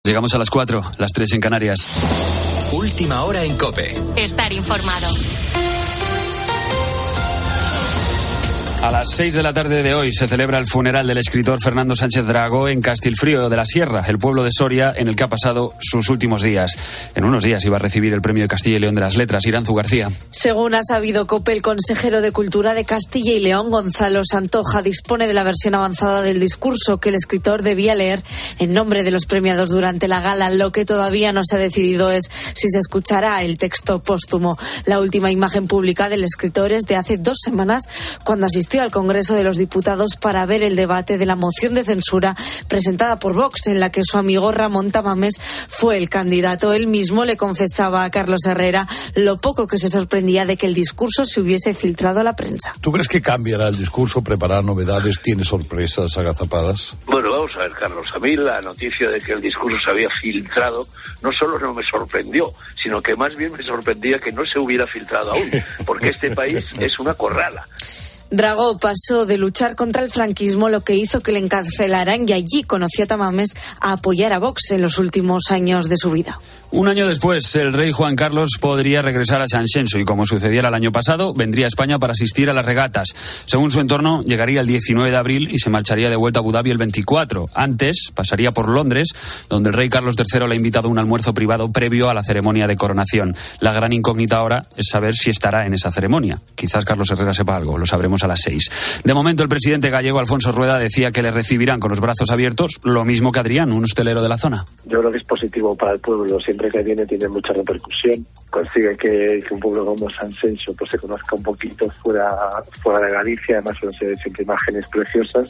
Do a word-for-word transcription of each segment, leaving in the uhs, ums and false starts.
Llegamos a las cuatro, las tres en Canarias. Última hora en COPE. Estar informado. A las seis de la tarde de hoy se celebra el funeral del escritor Fernando Sánchez Dragó en Castilfrío de la Sierra, el pueblo de Soria en el que ha pasado sus últimos días. En unos días iba a recibir el premio de Castilla y León de las Letras. Iranzu García. Según ha sabido COPE, el consejero de Cultura de Castilla y León, Gonzalo Santoja, dispone de la versión avanzada del discurso que el escritor debía leer en nombre de los premiados durante la gala. Lo que todavía no se ha decidido es si se escuchará el texto póstumo. La última imagen pública del escritor es de hace dos semanas, cuando asistió al Congreso de los Diputados para ver el debate de la moción de censura presentada por Vox, en la que su amigo Ramón Tamames fue el candidato. Él mismo le confesaba a Carlos Herrera lo poco que se sorprendía de que el discurso se hubiese filtrado a la prensa. ¿Tú crees que cambiará el discurso, preparar novedades, tiene sorpresas agazapadas? Bueno, vamos a ver, Carlos, a mí la noticia de que el discurso se había filtrado no solo no me sorprendió, sino que más bien me sorprendía que no se hubiera filtrado aún, porque este país es una corrala. Dragó pasó de luchar contra el franquismo, lo que hizo que le encarcelaran, y allí conoció a Tamames a apoyar a Vox en los últimos años de su vida. Un año después, el rey Juan Carlos podría regresar a San Xenxo y, como sucediera el año pasado, vendría a España para asistir a las regatas. Según su entorno, llegaría el diecinueve de abril y se marcharía de vuelta a Abu Dhabi el veinticuatro. Antes, pasaría por Londres, donde el rey Carlos tercero le ha invitado a un almuerzo privado previo a la ceremonia de coronación. La gran incógnita ahora es saber si estará en esa ceremonia. Quizás Carlos Herrera sepa algo, lo sabremos a las seis. De momento, el presidente gallego Alfonso Rueda decía que le recibirán con los brazos abiertos, lo mismo que Adrián, un hostelero de la zona. Yo creo que es positivo para el pueblo. Siempre que viene tiene mucha repercusión. Consigue que, que un pueblo como San Xenxo pues se conozca un poquito fuera fuera de Galicia. Además, son siempre imágenes preciosas.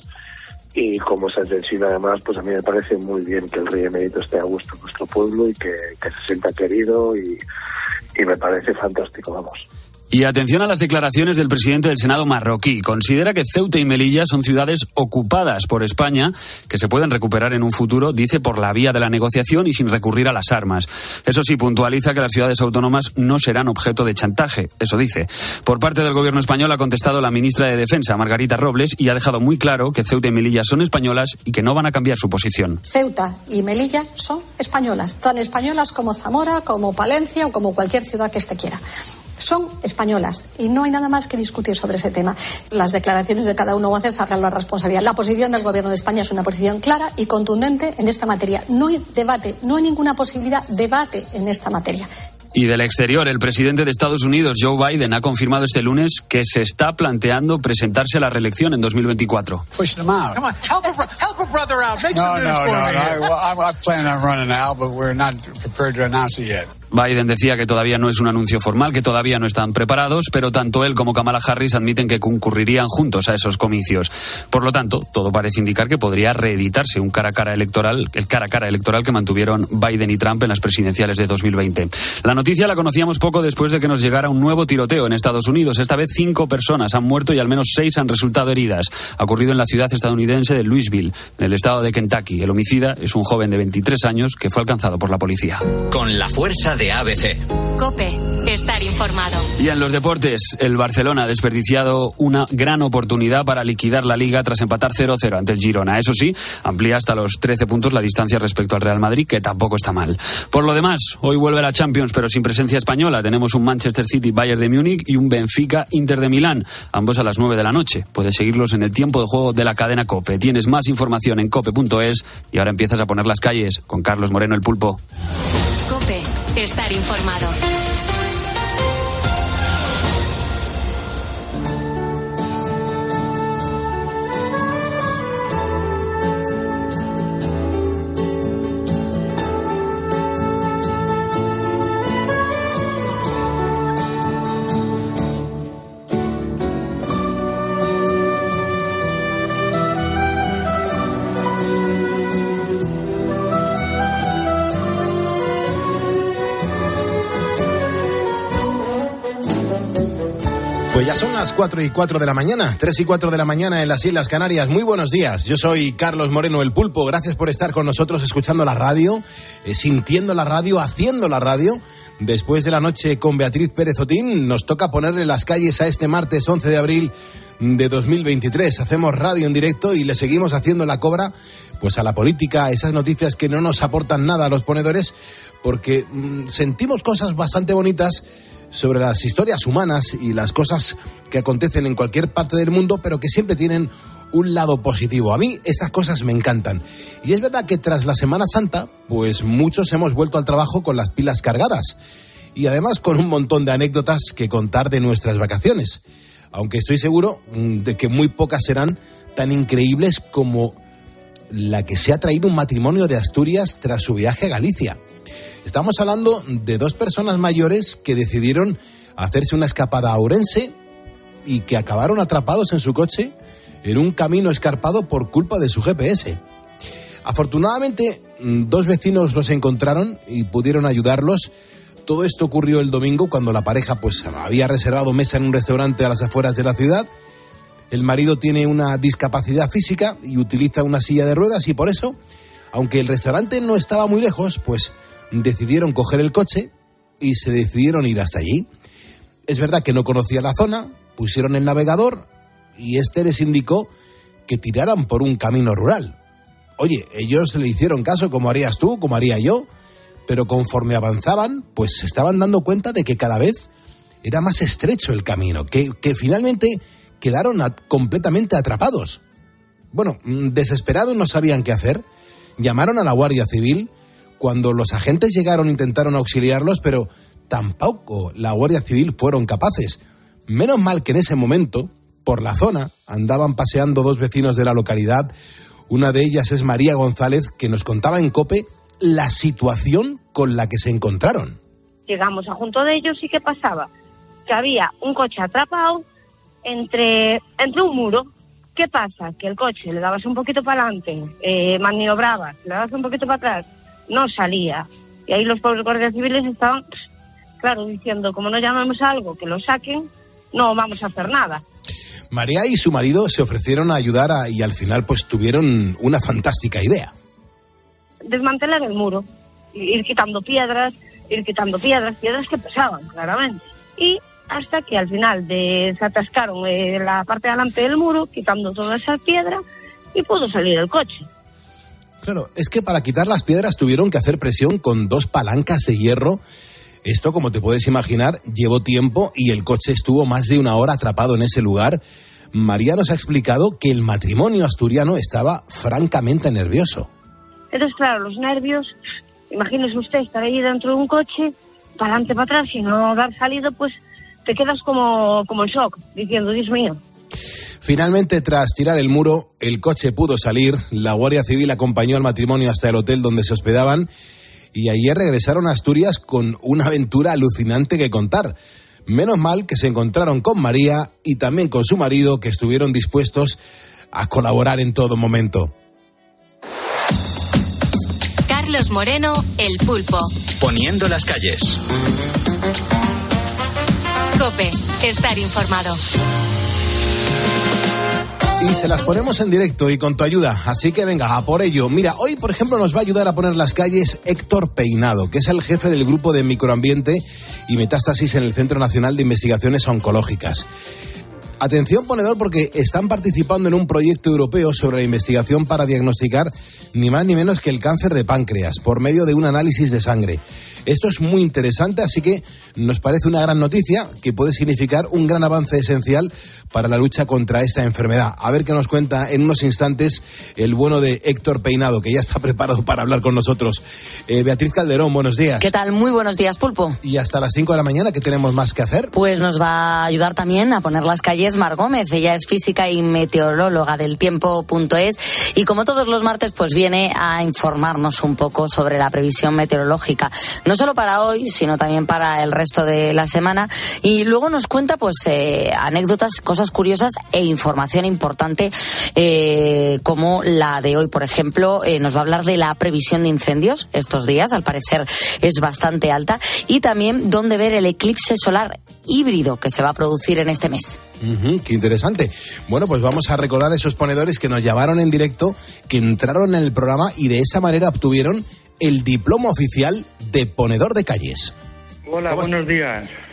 Y como San Xenxo, además, pues a mí me parece muy bien que el rey emérito esté a gusto en nuestro pueblo y que, que se sienta querido, y, y me parece fantástico, vamos. Y atención a las declaraciones del presidente del Senado marroquí. Considera que Ceuta y Melilla son ciudades ocupadas por España que se pueden recuperar en un futuro, dice, por la vía de la negociación y sin recurrir a las armas. Eso sí, puntualiza que las ciudades autónomas no serán objeto de chantaje. Eso dice. Por parte del gobierno español ha contestado la ministra de Defensa, Margarita Robles, y ha dejado muy claro que Ceuta y Melilla son españolas y que no van a cambiar su posición. Ceuta y Melilla son españolas, tan españolas como Zamora, como Palencia o como cualquier ciudad que éste quiera. Son españolas y no hay nada más que discutir sobre ese tema. Las declaraciones de cada uno hace sabrán la responsabilidad. La posición del Gobierno de España es una posición clara y contundente en esta materia. No hay debate, no hay ninguna posibilidad de debate en esta materia. Y del exterior, el presidente de Estados Unidos, Joe Biden, ha confirmado este lunes que se está planteando presentarse a la reelección en dos mil veinticuatro. Push them out. Come on, help a, help a brother out. Make some news for me. No, no, no. I plan on running out, but we're not prepared to announce it yet. Biden decía que todavía no es un anuncio formal, que todavía no están preparados, pero tanto él como Kamala Harris admiten que concurrirían juntos a esos comicios. Por lo tanto, todo parece indicar que podría reeditarse un cara a cara electoral, el cara a cara electoral que mantuvieron Biden y Trump en las presidenciales de dos mil veinte. La noticia la conocíamos poco después de que nos llegara un nuevo tiroteo en Estados Unidos. Esta vez cinco personas han muerto y al menos seis han resultado heridas. Ha ocurrido en la ciudad estadounidense de Louisville, en el estado de Kentucky. El homicida es un joven de veintitrés años que fue alcanzado por la policía. Con la fuerza de A B C. COPE, estar informado. Y en los deportes, el Barcelona ha desperdiciado una gran oportunidad para liquidar la Liga tras empatar cero cero ante el Girona. Eso sí, amplía hasta los trece puntos la distancia respecto al Real Madrid, que tampoco está mal. Por lo demás, hoy vuelve la Champions, pero sin presencia española. Tenemos un Manchester City Bayern de Múnich y un Benfica Inter de Milán, ambos a las nueve de la noche. Puedes seguirlos en el tiempo de juego de la cadena COPE. Tienes más información en cope punto es y ahora empiezas a poner las calles con Carlos Moreno, el Pulpo. COPE, estar informado. Pues ya son las cuatro y cuatro de la mañana, tres y cuatro de la mañana en las Islas Canarias. Muy buenos días, yo soy Carlos Moreno, el Pulpo. Gracias por estar con nosotros escuchando la radio, eh, sintiendo la radio, haciendo la radio. Después de la noche con Beatriz Pérez Otín, nos toca ponerle las calles a este martes once de abril de dos mil veintitrés. Hacemos radio en directo y le seguimos haciendo la cobra pues a la política, a esas noticias que no nos aportan nada a los ponedores, porque mmm, sentimos cosas bastante bonitas sobre las historias humanas y las cosas que acontecen en cualquier parte del mundo, pero que siempre tienen un lado positivo. A mí estas cosas me encantan. Y es verdad que tras la Semana Santa, pues muchos hemos vuelto al trabajo con las pilas cargadas. Y además con un montón de anécdotas que contar de nuestras vacaciones. Aunque estoy seguro de que muy pocas serán tan increíbles como la que se ha traído un matrimonio de Asturias tras su viaje a Galicia. Estamos hablando de dos personas mayores que decidieron hacerse una escapada a Ourense y que acabaron atrapados en su coche en un camino escarpado por culpa de su G P S. Afortunadamente, dos vecinos los encontraron y pudieron ayudarlos. Todo esto ocurrió el domingo cuando la pareja pues había reservado mesa en un restaurante a las afueras de la ciudad. El marido tiene una discapacidad física y utiliza una silla de ruedas y por eso, aunque el restaurante no estaba muy lejos, pues decidieron coger el coche y se decidieron ir hasta allí. Es verdad que no conocía la zona, pusieron el navegador y este les indicó que tiraran por un camino rural. Oye, ellos le hicieron caso como harías tú, como haría yo, pero conforme avanzaban, pues se estaban dando cuenta de que cada vez era más estrecho el camino, que, que finalmente quedaron a, completamente atrapados. Bueno, desesperados no sabían qué hacer, llamaron a la Guardia Civil. Cuando los agentes llegaron intentaron auxiliarlos, pero tampoco la Guardia Civil fueron capaces. Menos mal que en ese momento, por la zona, andaban paseando dos vecinos de la localidad. Una de ellas es María González, que nos contaba en COPE la situación con la que se encontraron. Llegamos a junto de ellos y ¿qué pasaba? Que había un coche atrapado entre, entre un muro. ¿Qué pasa? Que el coche le dabas un poquito para adelante, eh, maniobrabas, le dabas un poquito para atrás, no salía. Y ahí los pobres guardias civiles estaban, claro, diciendo, como no llamamos a algo que lo saquen, no vamos a hacer nada. María y su marido se ofrecieron a ayudar a, y al final pues tuvieron una fantástica idea. Desmantelar el muro, ir quitando piedras, ir quitando piedras, piedras que pesaban, claramente. Y hasta que al final de, se atascaron eh, la parte de delante del muro, quitando toda esa piedra, y pudo salir el coche. Claro, es que para quitar las piedras tuvieron que hacer presión con dos palancas de hierro. Esto, como te puedes imaginar, llevó tiempo y el coche estuvo más de una hora atrapado en ese lugar. María nos ha explicado que el matrimonio asturiano estaba francamente nervioso. Entonces, claro, los nervios, imagínese usted estar ahí dentro de un coche, para adelante, para atrás, y no dar salido, pues te quedas como, como en shock, diciendo, Dios mío. Finalmente, tras tirar el muro, el coche pudo salir. La Guardia Civil acompañó al matrimonio hasta el hotel donde se hospedaban y ayer regresaron a Asturias con una aventura alucinante que contar. Menos mal que se encontraron con María y también con su marido, que estuvieron dispuestos a colaborar en todo momento. Carlos Moreno, El Pulpo. Poniendo las calles. COPE, estar informado. Y se las ponemos en directo y con tu ayuda, así que venga, a por ello. Mira, hoy, por ejemplo, nos va a ayudar a poner las calles Héctor Peinado, que es el jefe del grupo de microambiente y metástasis en el Centro Nacional de Investigaciones Oncológicas. Atención, ponedor, porque están participando en un proyecto europeo sobre la investigación para diagnosticar ni más ni menos que el cáncer de páncreas por medio de un análisis de sangre. Esto es muy interesante, así que nos parece una gran noticia que puede significar un gran avance esencial para la lucha contra esta enfermedad. A ver qué nos cuenta en unos instantes el bueno de Héctor Peinado, que ya está preparado para hablar con nosotros. Eh, Beatriz Calderón, buenos días. ¿Qué tal? Muy buenos días, Pulpo. Y hasta las cinco de la mañana, ¿qué tenemos más que hacer? Pues nos va a ayudar también a poner las calles Mar Gómez. Ella es física y meteoróloga del tiempo punto es y como todos los martes pues viene a informarnos un poco sobre la previsión meteorológica. No solo para hoy, sino también para el resto de la semana. Y luego nos cuenta pues eh, anécdotas, cosas curiosas e información importante eh, como la de hoy. Por ejemplo, eh, nos va a hablar de la previsión de incendios estos días. Al parecer es bastante alta. Y también dónde ver el eclipse solar híbrido que se va a producir en este mes. Uh-huh, qué interesante. Bueno, pues vamos a recordar a esos ponedores que nos llamaron en directo, que entraron en el programa y de esa manera obtuvieron el diploma oficial de ponedor de calles. Hola, buenos días.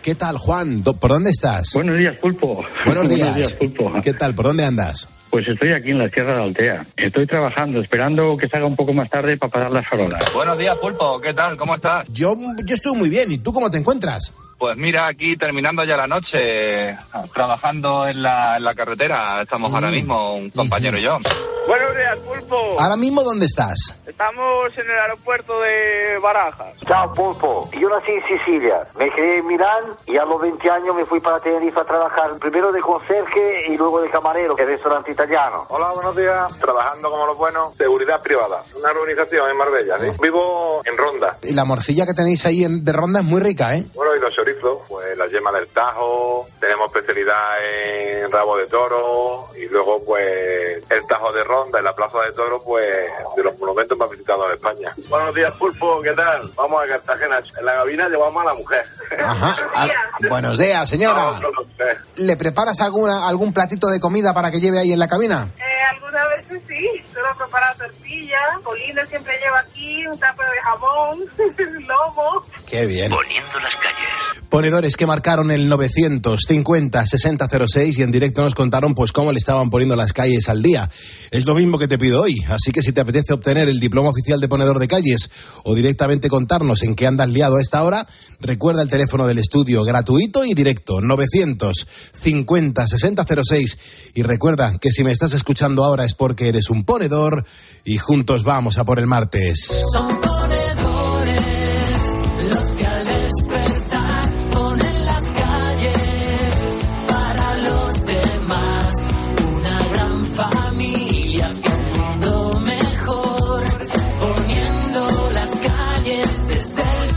¿Qué tal, Juan? ¿Por dónde estás? Buenos días, Pulpo. Buenos días. Buenos días, Pulpo. ¿Qué tal? ¿Por dónde andas? Pues estoy aquí en la Sierra de Altea. Estoy trabajando, esperando que salga un poco más tarde para pasar las farolas. Buenos días, Pulpo. ¿Qué tal? ¿Cómo estás? Yo, yo estoy muy bien. ¿Y tú cómo te encuentras? Pues mira, aquí terminando ya la noche, trabajando en la, en la carretera. Estamos mm. ahora mismo, un compañero uh-huh. y yo. Buenos días, Pulpo. ¿Ahora mismo dónde estás? Estamos en el aeropuerto de Barajas. Chao, Pulpo. Yo nací en Sicilia. Me crié en Milán y a los veinte años me fui para Tenerife a trabajar. Primero de conserje y luego de camarero en el restaurante italiano. Hola, buenos días. Trabajando como los buenos. Seguridad privada. Una organización en Marbella, ¿sí? Vivo en Ronda. Y la morcilla que tenéis ahí en, de Ronda es muy rica, ¿eh? Bueno, y los chorizos, pues la yema del Tajo. Tenemos especialidad en rabo de toro. Y luego, pues, el Tajo de Ronda en la Plaza de Toro, pues, de los monumentos más visitados en España. Buenos días, Pulpo, ¿qué tal? Vamos a Cartagena. En la cabina llevamos a la mujer. Ajá. Al... Buenos días, señora. ¿Le preparas alguna, algún platito de comida para que lleve ahí en la cabina? Eh, algunas veces sí. Solo preparo tortillas. Polina siempre lleva aquí un tupper de jamón, lomo. Qué bien. Poniendo las calles. Ponedores que marcaron el novecientos cincuenta sesenta cero seis y en directo nos contaron pues cómo le estaban poniendo las calles al día. Es lo mismo que te pido hoy, así que si te apetece obtener el diploma oficial de ponedor de calles o directamente contarnos en qué andas liado a esta hora, recuerda el teléfono del estudio, gratuito y directo, novecientos cincuenta sesenta cero seis. Y recuerda que si me estás escuchando ahora es porque eres un ponedor y juntos vamos a por el martes. Son ponedores los que al despertar ponen las calles para los demás. Una gran familia hacia un mundo mejor, poniendo las calles desde el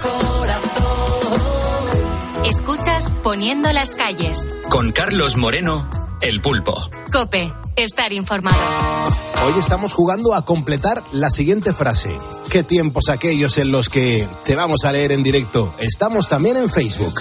corazón. Escuchas Poniendo las calles. Con Carlos Moreno, el Pulpo. COPE, estar informado. Hoy estamos jugando a completar la siguiente frase. ¿Qué tiempos aquellos en los que te vamos a leer en directo? Estamos también en Facebook.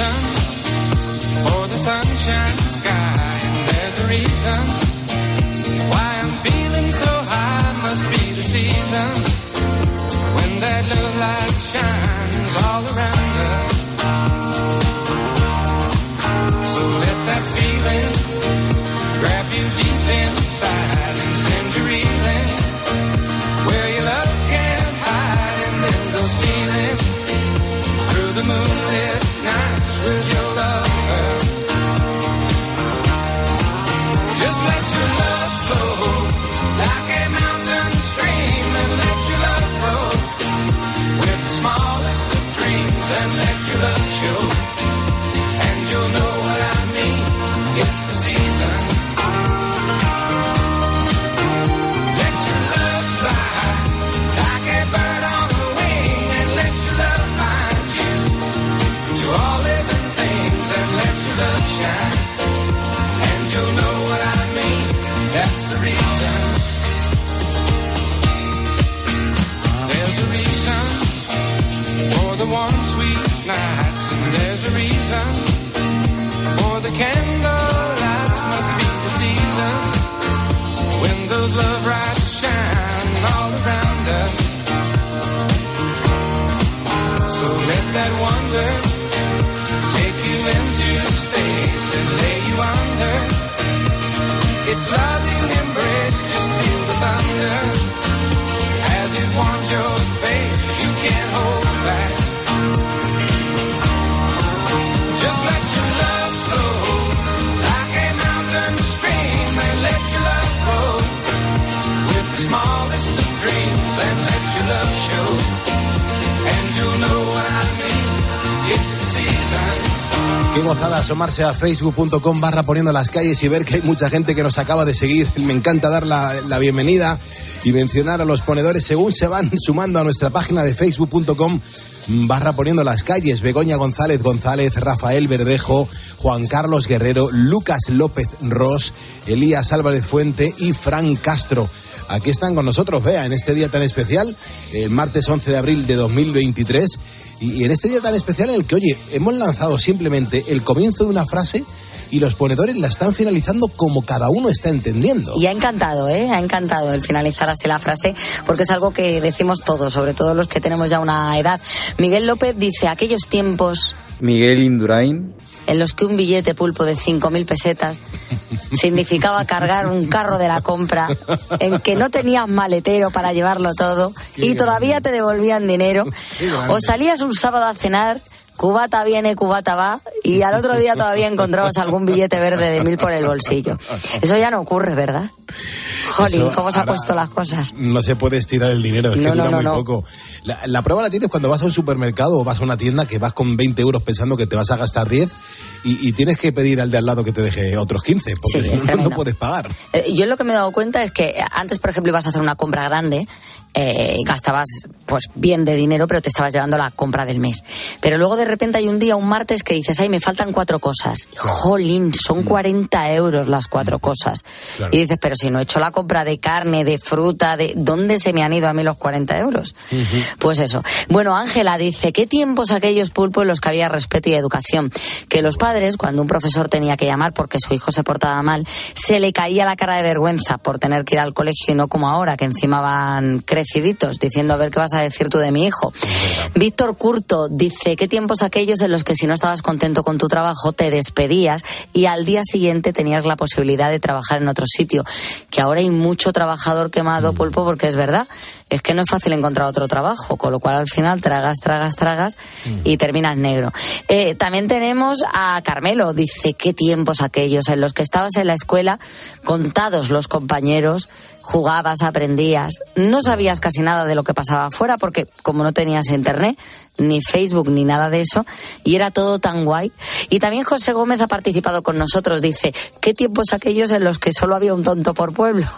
Qué gozada asomarse a facebook.com barra poniendo las calles y ver que hay mucha gente que nos acaba de seguir. Me encanta dar la, la bienvenida y mencionar a los ponedores según se van sumando a nuestra página de facebook.com barra poniendo las calles. Begoña González González, Rafael Verdejo, Juan Carlos Guerrero, Lucas López Ros, Elías Álvarez Fuente y Fran Castro. Aquí están con nosotros, vea, en este día tan especial, el martes once de abril de dos mil veintitrés. Y en este día tan especial en el que, oye, hemos lanzado simplemente el comienzo de una frase y los ponedores la están finalizando como cada uno está entendiendo. Y ha encantado, ¿eh? Ha encantado el finalizar así la frase, porque es algo que decimos todos, sobre todo los que tenemos ya una edad. Miguel López dice, aquellos tiempos Miguel Indurain. En los que un billete, Pulpo, de cinco mil pesetas significaba cargar un carro de la compra, en que no tenías maletero para llevarlo todo y todavía te devolvían dinero. O salías un sábado a cenar, cubata viene, cubata va, y al otro día todavía encontrabas algún billete verde de mil por el bolsillo. Eso ya no ocurre, ¿verdad? Jolín, Eso, ¿cómo se han ahora, puesto las cosas? No se puede estirar el dinero, es No, que dura no, no, muy no. poco. La, la prueba la tienes cuando vas a un supermercado o vas a una tienda que vas con veinte euros pensando que te vas a gastar diez y, y tienes que pedir al de al lado que te deje otros quince, porque Sí, es no, tremendo. no puedes pagar. Eh, Yo lo que me he dado cuenta es que antes, por ejemplo, ibas a hacer una compra grande, eh, gastabas pues bien de dinero, pero te estabas llevando la compra del mes. Pero luego de repente hay un día, un martes, que dices, ay, me faltan cuatro cosas. Jolín, son cuarenta euros las cuatro cosas. Claro. Y dices, pero si no he hecho la compra de carne, de fruta, de ¿dónde se me han ido a mí los cuarenta euros? Uh-huh. Pues eso. Bueno, Ángela dice, ¿qué tiempos aquellos, Pulpo, en los que había respeto y educación? Que los padres, cuando un profesor tenía que llamar porque su hijo se portaba mal, se le caía la cara de vergüenza por tener que ir al colegio y no como ahora, que encima van creciditos, diciendo a ver qué vas a decir tú de mi hijo. Víctor Curto dice, ¿qué tiempos aquellos en los que si no estabas contento con tu trabajo te despedías y al día siguiente tenías la posibilidad de trabajar en otro sitio? Que ahora hay mucho trabajador quemado, Pulpo, porque es verdad, es que no es fácil encontrar otro trabajo, con lo cual al final tragas, tragas, tragas y terminas negro. Eh, también tenemos a Carmelo, dice, ¿qué tiempos aquellos en los que estabas en la escuela, contados los compañeros, jugabas, aprendías, no sabías casi nada de lo que pasaba afuera porque como no tenías internet, ni Facebook, ni nada de eso, y era todo tan guay. Y también José Gómez ha participado con nosotros, dice, ¿qué tiempos aquellos en los que solo había un tonto por pueblo?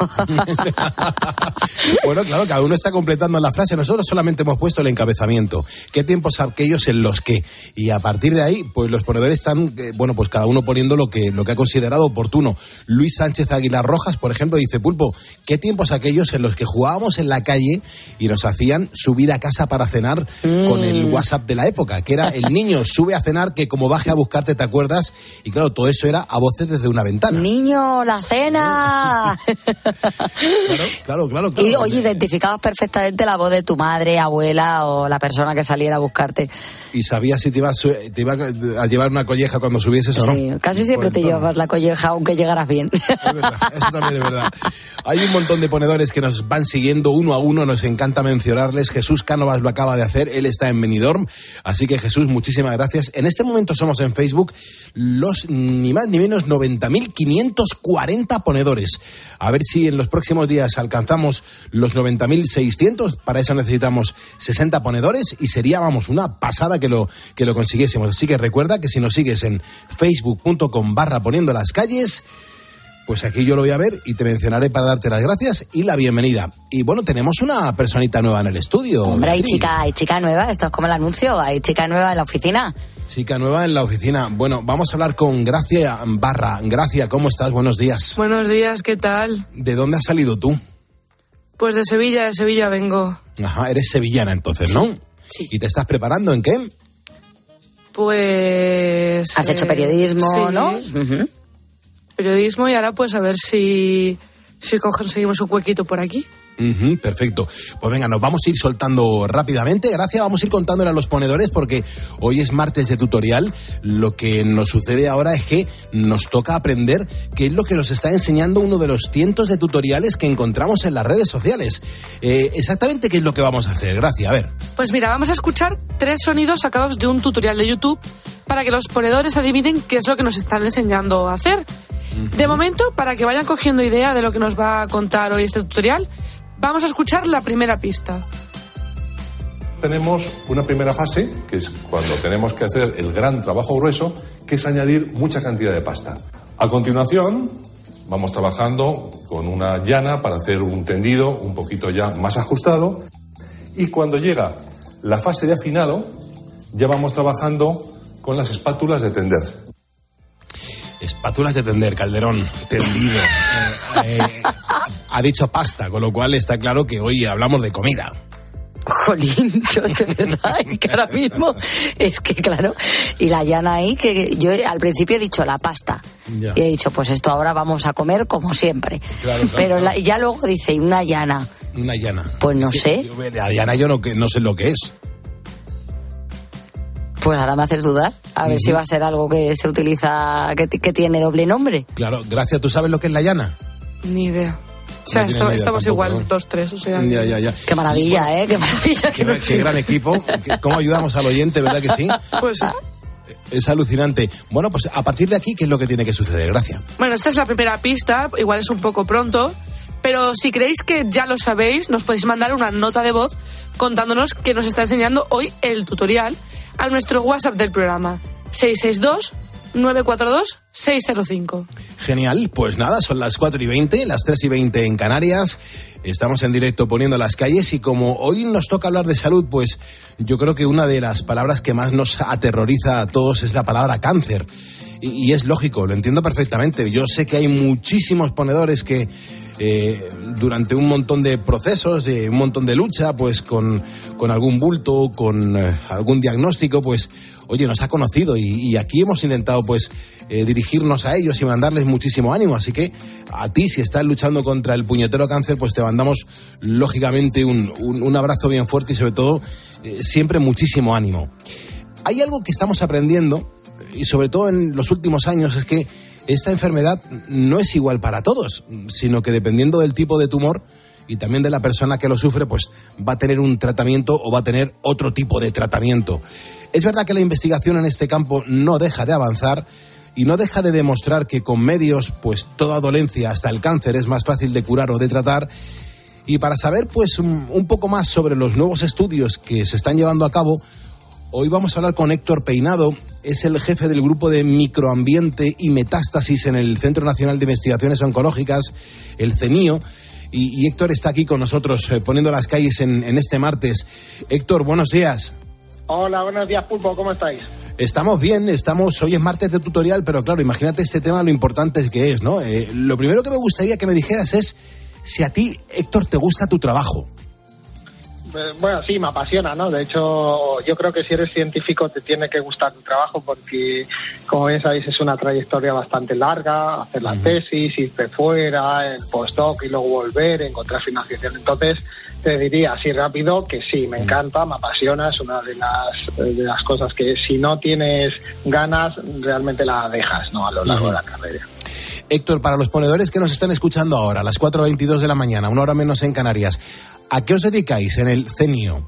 Bueno, claro, cada uno está completando la frase. Nosotros solamente hemos puesto el encabezamiento. ¿Qué tiempos aquellos en los que? Y a partir de ahí, pues los ponedores están, eh, bueno, pues cada uno poniendo lo que, lo que ha considerado oportuno. Luis Sánchez Aguilar Rojas, por ejemplo, dice, Pulpo, ¿qué tiempos aquellos en los que jugábamos en la calle y nos hacían subir a casa para cenar mm. con el WhatsApp de la época? Que era el niño sube a cenar, que como baje a buscarte, ¿te acuerdas? Y claro, todo eso era a voces desde una ventana. ¡Niño, la cena! Claro, claro, claro. claro. Y oye, identificabas perfectamente la voz de tu madre, abuela o la persona que saliera a buscarte. ¿Y sabías si te ibas te iba a llevar una colleja cuando subieses o no? Sí, casi siempre te llevas la colleja, aunque llegaras bien. Es verdad, eso también es verdad. Hay un montón de ponedores que nos van siguiendo uno a uno, nos encanta mencionarles. Jesús Cánovas lo acaba de hacer, él está en Benidorm, así que Jesús, muchísimas gracias. En este momento somos en Facebook los ni más ni menos noventa mil quinientos cuarenta ponedores. A ver si en los próximos días alcanzamos los noventa mil seiscientos, para eso necesitamos sesenta ponedores y sería, vamos, una pasada que lo, que lo consiguiésemos. Así que recuerda que si nos sigues en facebook.com barra poniendo las calles, pues aquí yo lo voy a ver y te mencionaré para darte las gracias y la bienvenida. Y bueno, tenemos una personita nueva en el estudio. Hombre, hay chica, hay chica nueva, esto es como el anuncio, hay chica nueva en la oficina. Chica nueva en la oficina. Bueno, vamos a hablar con Gracia Barra. Gracia, ¿cómo estás? Buenos días. Buenos días, ¿qué tal? ¿De dónde has salido tú? Pues de Sevilla, de Sevilla vengo. Ajá, eres sevillana entonces, ¿no? Sí. ¿Y te estás preparando en qué? Pues... Has eh, hecho periodismo, sí. ¿no? Uh-huh. Periodismo y ahora pues a ver si, si conseguimos un huequito por aquí. Uh-huh, perfecto. Pues venga, nos vamos a ir soltando rápidamente. Gracias, vamos a ir contándole a los ponedores porque hoy es martes de tutorial. Lo que nos sucede ahora es que nos toca aprender qué es lo que nos está enseñando uno de los cientos de tutoriales que encontramos en las redes sociales. Eh, exactamente qué es lo que vamos a hacer. Gracias, a ver. Pues mira, vamos a escuchar tres sonidos sacados de un tutorial de YouTube para que los ponedores adivinen qué es lo que nos están enseñando a hacer. Uh-huh. De momento, para que vayan cogiendo idea de lo que nos va a contar hoy este tutorial, vamos a escuchar la primera pista. Tenemos una primera fase, que es cuando tenemos que hacer el gran trabajo grueso, que es añadir mucha cantidad de pasta. A continuación, vamos trabajando con una llana para hacer un tendido un poquito ya más ajustado. Y cuando llega la fase de afinado, ya vamos trabajando con las espátulas de tender. Espátulas de tender, Calderón, tendido. eh, eh, ha dicho pasta, con lo cual está claro que hoy hablamos de comida. Jolín, yo de verdad, que ahora mismo es que claro, y la llana ahí, que yo al principio he dicho la pasta, ya. Y he dicho, pues esto ahora vamos a comer como siempre, claro, claro, pero la, ya luego dice, ¿y una llana? Una llana. Pues no sé. La llana yo no, no sé lo que es. Pues ahora me haces dudar, a ver uh-huh. si va a ser algo que se utiliza, que, que tiene doble nombre. Claro, Gracia, ¿tú sabes lo que es la llana? Ni idea. O sea, no esto, estamos tampoco, igual, ¿no? dos, tres, o sea... Ya, ya, ya. Qué maravilla, bueno, ¿eh? Qué maravilla. Qué, que qué gran equipo. ¿Cómo ayudamos al oyente, verdad que sí? Pues sí. Es alucinante. Bueno, pues a partir de aquí, ¿qué es lo que tiene que suceder? Gracias. Bueno, esta es la primera pista, igual es un poco pronto, pero si creéis que ya lo sabéis, nos podéis mandar una nota de voz contándonos que nos está enseñando hoy el tutorial a nuestro WhatsApp del programa, seis seis dos, nueve cuatro dos, seis cero cinco. Genial, pues nada, son las cuatro y veinte, las tres y veinte en Canarias. Estamos en directo poniendo las calles y como hoy nos toca hablar de salud, pues yo creo que una de las palabras que más nos aterroriza a todos es la palabra cáncer. Y, y es lógico, lo entiendo perfectamente. Yo sé que hay muchísimos ponedores que eh, durante un montón de procesos, de un montón de lucha, pues con, con algún bulto, con eh, algún diagnóstico, pues oye, nos ha conocido y, y aquí hemos intentado pues eh, dirigirnos a ellos y mandarles muchísimo ánimo. Así que a ti, si estás luchando contra el puñetero cáncer, pues te mandamos lógicamente un, un, un abrazo bien fuerte y sobre todo eh, siempre muchísimo ánimo. Hay algo que estamos aprendiendo y sobre todo en los últimos años es que esta enfermedad no es igual para todos, sino que dependiendo del tipo de tumor y también de la persona que lo sufre, pues va a tener un tratamiento o va a tener otro tipo de tratamiento. Es verdad que la investigación en este campo no deja de avanzar y no deja de demostrar que con medios, pues toda dolencia, hasta el cáncer, es más fácil de curar o de tratar. Y para saber, pues, un, un poco más sobre los nuevos estudios que se están llevando a cabo, hoy vamos a hablar con Héctor Peinado. Es el jefe del grupo de microambiente y metástasis en el Centro Nacional de Investigaciones Oncológicas, el CENIO. Y, y Héctor está aquí con nosotros, eh, poniendo las calles en, en este martes. Héctor, buenos días. Hola, buenos días, Pulpo, ¿cómo estáis? Estamos bien, estamos, hoy es martes de tutorial, pero claro, imagínate este tema, lo importante que es, ¿no? Eh, lo primero que me gustaría que me dijeras es si a ti, Héctor, te gusta tu trabajo. Bueno, sí, me apasiona, ¿no? De hecho, yo creo que si eres científico te tiene que gustar tu trabajo porque, como bien sabéis, es una trayectoria bastante larga, hacer la tesis, irte fuera, el postdoc y luego volver, encontrar financiación. Entonces, te diría así rápido que sí, me encanta, me apasiona, es una de las, de las cosas que si no tienes ganas, realmente la dejas, ¿no? A lo largo uh-huh. de la carrera. Héctor, para los ponedores que nos están escuchando ahora, a las cuatro veintidós de la mañana, una hora menos en Canarias, ¿a qué os dedicáis en el CENIO?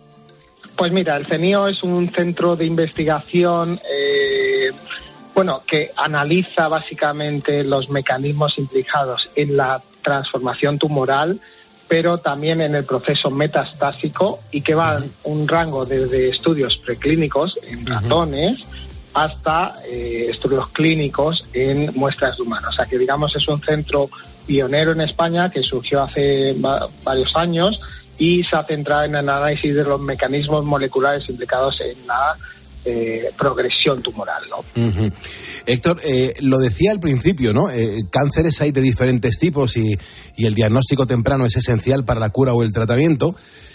Pues mira, el CENIO es un centro de investigación eh, bueno, que analiza básicamente los mecanismos implicados en la transformación tumoral, pero también en el proceso metastásico y que va un rango desde estudios preclínicos en ratones hasta eh, estudios clínicos en muestras de humanos. O sea que digamos es un centro pionero en España que surgió hace va- varios años y se ha centrado en el análisis de los mecanismos moleculares implicados en la eh, progresión tumoral, ¿no? Uh-huh. Héctor, eh, lo decía al principio, ¿no? Eh, cánceres hay de diferentes tipos y, y el diagnóstico temprano es esencial para la cura o el tratamiento.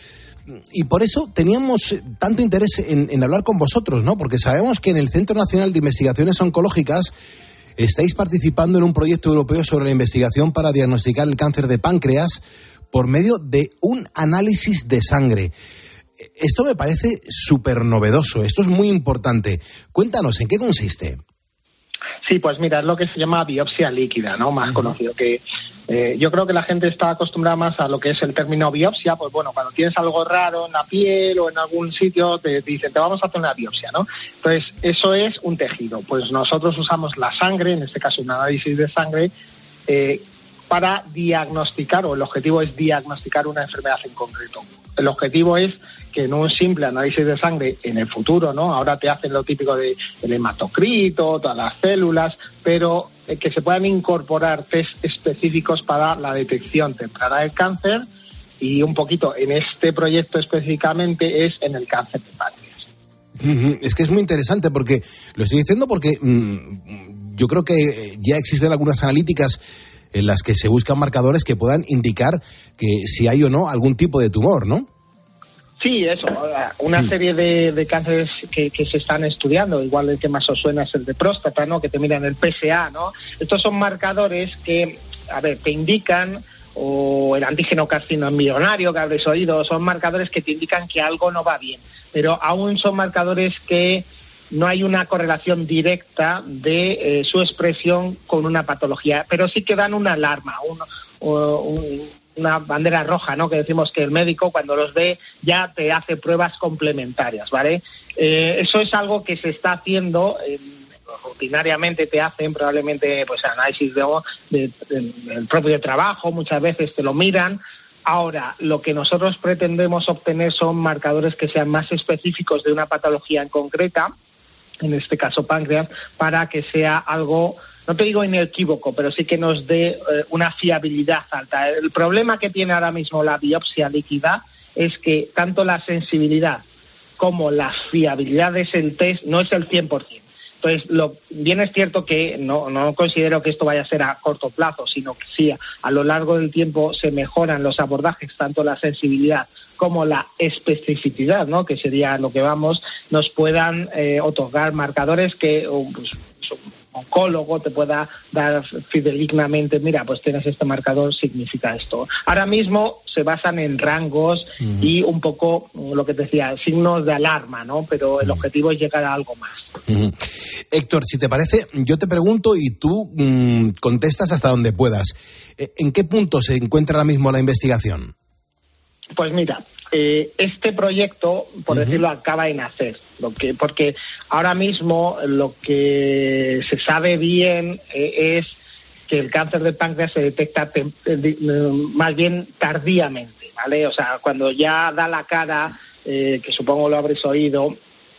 Y por eso teníamos tanto interés en, en hablar con vosotros, ¿no? Porque sabemos que en el Centro Nacional de Investigaciones Oncológicas estáis participando en un proyecto europeo sobre la investigación para diagnosticar el cáncer de páncreas por medio de un análisis de sangre. Esto me parece súper novedoso, esto es muy importante. Cuéntanos, ¿en qué consiste? Sí, pues mira, es lo que se llama biopsia líquida, ¿no? Más uh-huh. conocido que... Eh, yo creo que la gente está acostumbrada más a lo que es el término biopsia, pues bueno, cuando tienes algo raro en la piel o en algún sitio, te, te dicen, te vamos a hacer una biopsia, ¿no? Entonces, eso es un tejido. Pues nosotros usamos la sangre, en este caso un análisis de sangre, eh, para diagnosticar, o el objetivo es diagnosticar una enfermedad en concreto. El objetivo es que en un simple análisis de sangre en el futuro, ¿no? Ahora te hacen lo típico de el hematocrito, todas las células, pero eh, que se puedan incorporar test específicos para la detección temprana del cáncer y un poquito en este proyecto específicamente es en el cáncer de páncreas. Uh-huh. Es que es muy interesante porque, lo estoy diciendo porque mmm, yo creo que ya existen algunas analíticas en las que se buscan marcadores que puedan indicar que si hay o no algún tipo de tumor, ¿no? Sí, eso. Una serie de, de cánceres que, que se están estudiando, igual el que más os suena es el de próstata, ¿no? Que te miran el P S A, ¿no? Estos son marcadores que, a ver, te indican o el antígeno carcinoembrionario que habréis oído, son marcadores que te indican que algo no va bien, pero aún son marcadores que no hay una correlación directa de eh, su expresión con una patología, pero sí que dan una alarma, un, un, una bandera roja, ¿no? Que decimos que el médico cuando los ve ya te hace pruebas complementarias, ¿vale? Eh, eso es algo que se está haciendo, eh, rutinariamente te hacen probablemente pues análisis de, de, de, del propio trabajo, muchas veces te lo miran. Ahora, lo que nosotros pretendemos obtener son marcadores que sean más específicos de una patología en concreta, en este caso páncreas, para que sea algo, no te digo inequívoco, pero sí que nos dé eh, una fiabilidad alta. El problema que tiene ahora mismo la biopsia líquida es que tanto la sensibilidad como la fiabilidad de ese test no es el cien por ciento. Entonces, lo, bien es cierto que no, no considero que esto vaya a ser a corto plazo, sino que sí, a lo largo del tiempo se mejoran los abordajes, tanto la sensibilidad como la especificidad, ¿no? Que sería lo que vamos, nos puedan eh, otorgar marcadores que uh, pues, un oncólogo te pueda dar fidedignamente, mira, pues tienes este marcador, significa esto. Ahora mismo se basan en rangos uh-huh. y un poco, lo que te decía, signos de alarma, ¿no? Pero el uh-huh. objetivo es llegar a algo más. Uh-huh. Héctor, si te parece, yo te pregunto y tú mmm, contestas hasta donde puedas. ¿En qué punto se encuentra ahora mismo la investigación? Pues mira, eh, este proyecto, por uh-huh. decirlo, acaba de nacer, lo que, porque ahora mismo lo que se sabe bien eh, es que el cáncer de páncreas se detecta tem- eh, más bien tardíamente, ¿vale? O sea, cuando ya da la cara, eh, que supongo lo habréis oído,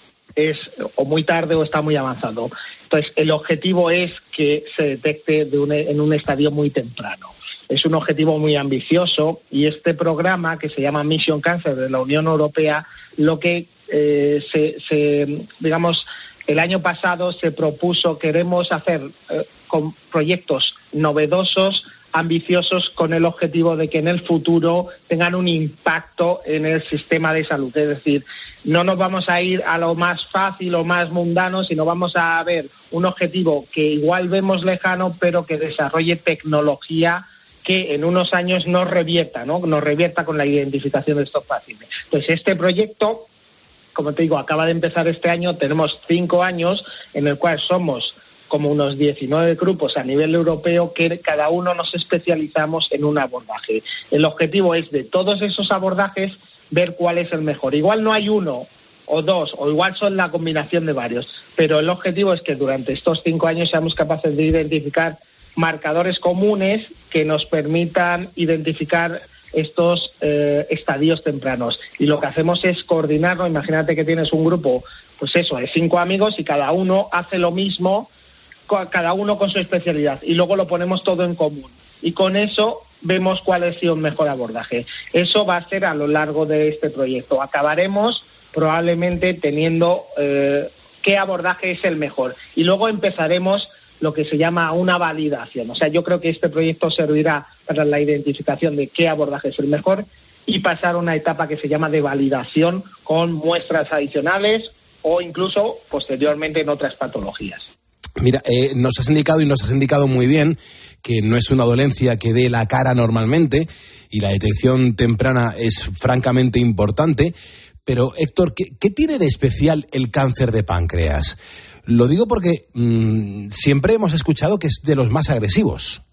es o muy tarde o está muy avanzado. Entonces, el objetivo es que se detecte de un, en un estadio muy temprano. Es un objetivo muy ambicioso y este programa, que se llama Mission Cancer de la Unión Europea, lo que eh, se, se, digamos, el año pasado se propuso, queremos hacer eh, con proyectos novedosos, ambiciosos, con el objetivo de que en el futuro tengan un impacto en el sistema de salud. Es decir, no nos vamos a ir a lo más fácil o más mundano, sino vamos a ver un objetivo que igual vemos lejano, pero que desarrolle tecnología que en unos años nos revierta, ¿no? Nos revierta con la identificación de estos pacientes. Entonces, este proyecto, como te digo, acaba de empezar este año, tenemos cinco años en el cual somos como unos diecinueve grupos a nivel europeo que cada uno nos especializamos en un abordaje. El objetivo es de todos esos abordajes ver cuál es el mejor. Igual no hay uno o dos, o igual son la combinación de varios, pero el objetivo es que durante estos cinco años seamos capaces de identificar marcadores comunes que nos permitan identificar estos eh, estadios tempranos. Y lo que hacemos es coordinarlo. Imagínate que tienes un grupo, pues eso, de cinco amigos y cada uno hace lo mismo, cada uno con su especialidad, y luego lo ponemos todo en común. Y con eso vemos cuál ha sido el mejor abordaje. Eso va a ser a lo largo de este proyecto. Acabaremos probablemente teniendo eh, qué abordaje es el mejor. Y luego empezaremos lo que se llama una validación. O sea, yo creo que este proyecto servirá para la identificación de qué abordaje es el mejor y pasar a una etapa que se llama de validación con muestras adicionales o incluso posteriormente en otras patologías. Mira, eh, nos has indicado y nos has indicado muy bien que no es una dolencia que dé la cara normalmente y la detección temprana es francamente importante, pero Héctor, ¿qué, qué tiene de especial el cáncer de páncreas? Lo digo porque mmm, siempre hemos escuchado que es de los más agresivos.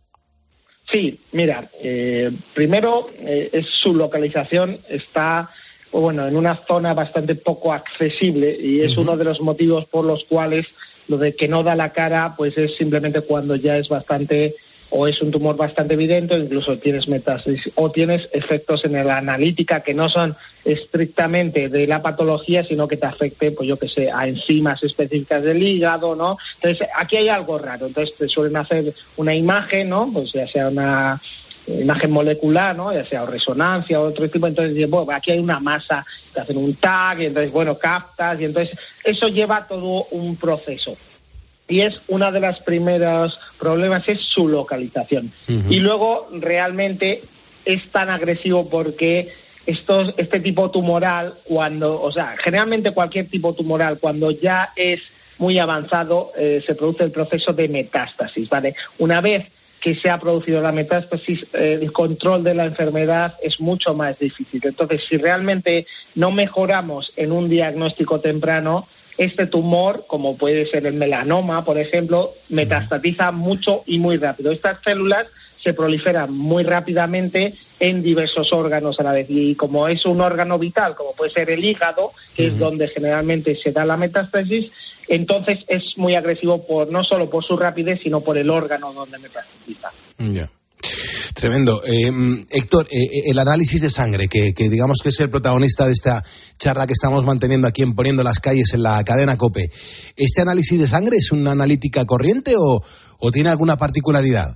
Sí, mira, eh, primero eh, es su localización está bueno en una zona bastante poco accesible y es uh-huh. uno de los motivos por los cuales lo de que no da la cara, pues es simplemente cuando ya es bastante, o es un tumor bastante evidente, o incluso tienes metástasis, o tienes efectos en la analítica que no son estrictamente de la patología, sino que te afecte, pues yo que sé, a enzimas específicas del hígado, ¿no? Entonces, aquí hay algo raro. Entonces, te suelen hacer una imagen, ¿no? Pues ya sea una imagen molecular, ¿no? Ya sea o resonancia o otro tipo, entonces bueno, aquí hay una masa, te hacen un tag y entonces bueno, captas y entonces eso lleva todo un proceso y es una de las primeros problemas es su localización uh-huh. y luego realmente es tan agresivo porque estos, este tipo tumoral cuando, o sea, generalmente cualquier tipo tumoral cuando ya es muy avanzado eh, se produce el proceso de metástasis, ¿vale? Una vez que se ha producido la metástasis, eh, el control de la enfermedad es mucho más difícil. Entonces, si realmente no mejoramos en un diagnóstico temprano, este tumor, como puede ser el melanoma, por ejemplo, metastatiza mucho y muy rápido. Estas células se proliferan muy rápidamente en diversos órganos a la vez. Y como es un órgano vital, como puede ser el hígado, que uh-huh. es donde generalmente se da la metástasis, entonces es muy agresivo por no solo por su rapidez, sino por el órgano donde metastatiza. Ya. Yeah. Tremendo. Eh, Héctor, eh, el análisis de sangre, que, que digamos que es el protagonista de esta charla que estamos manteniendo aquí en Poniendo las Calles en la cadena COPE. ¿Este análisis de sangre es una analítica corriente o, o tiene alguna particularidad?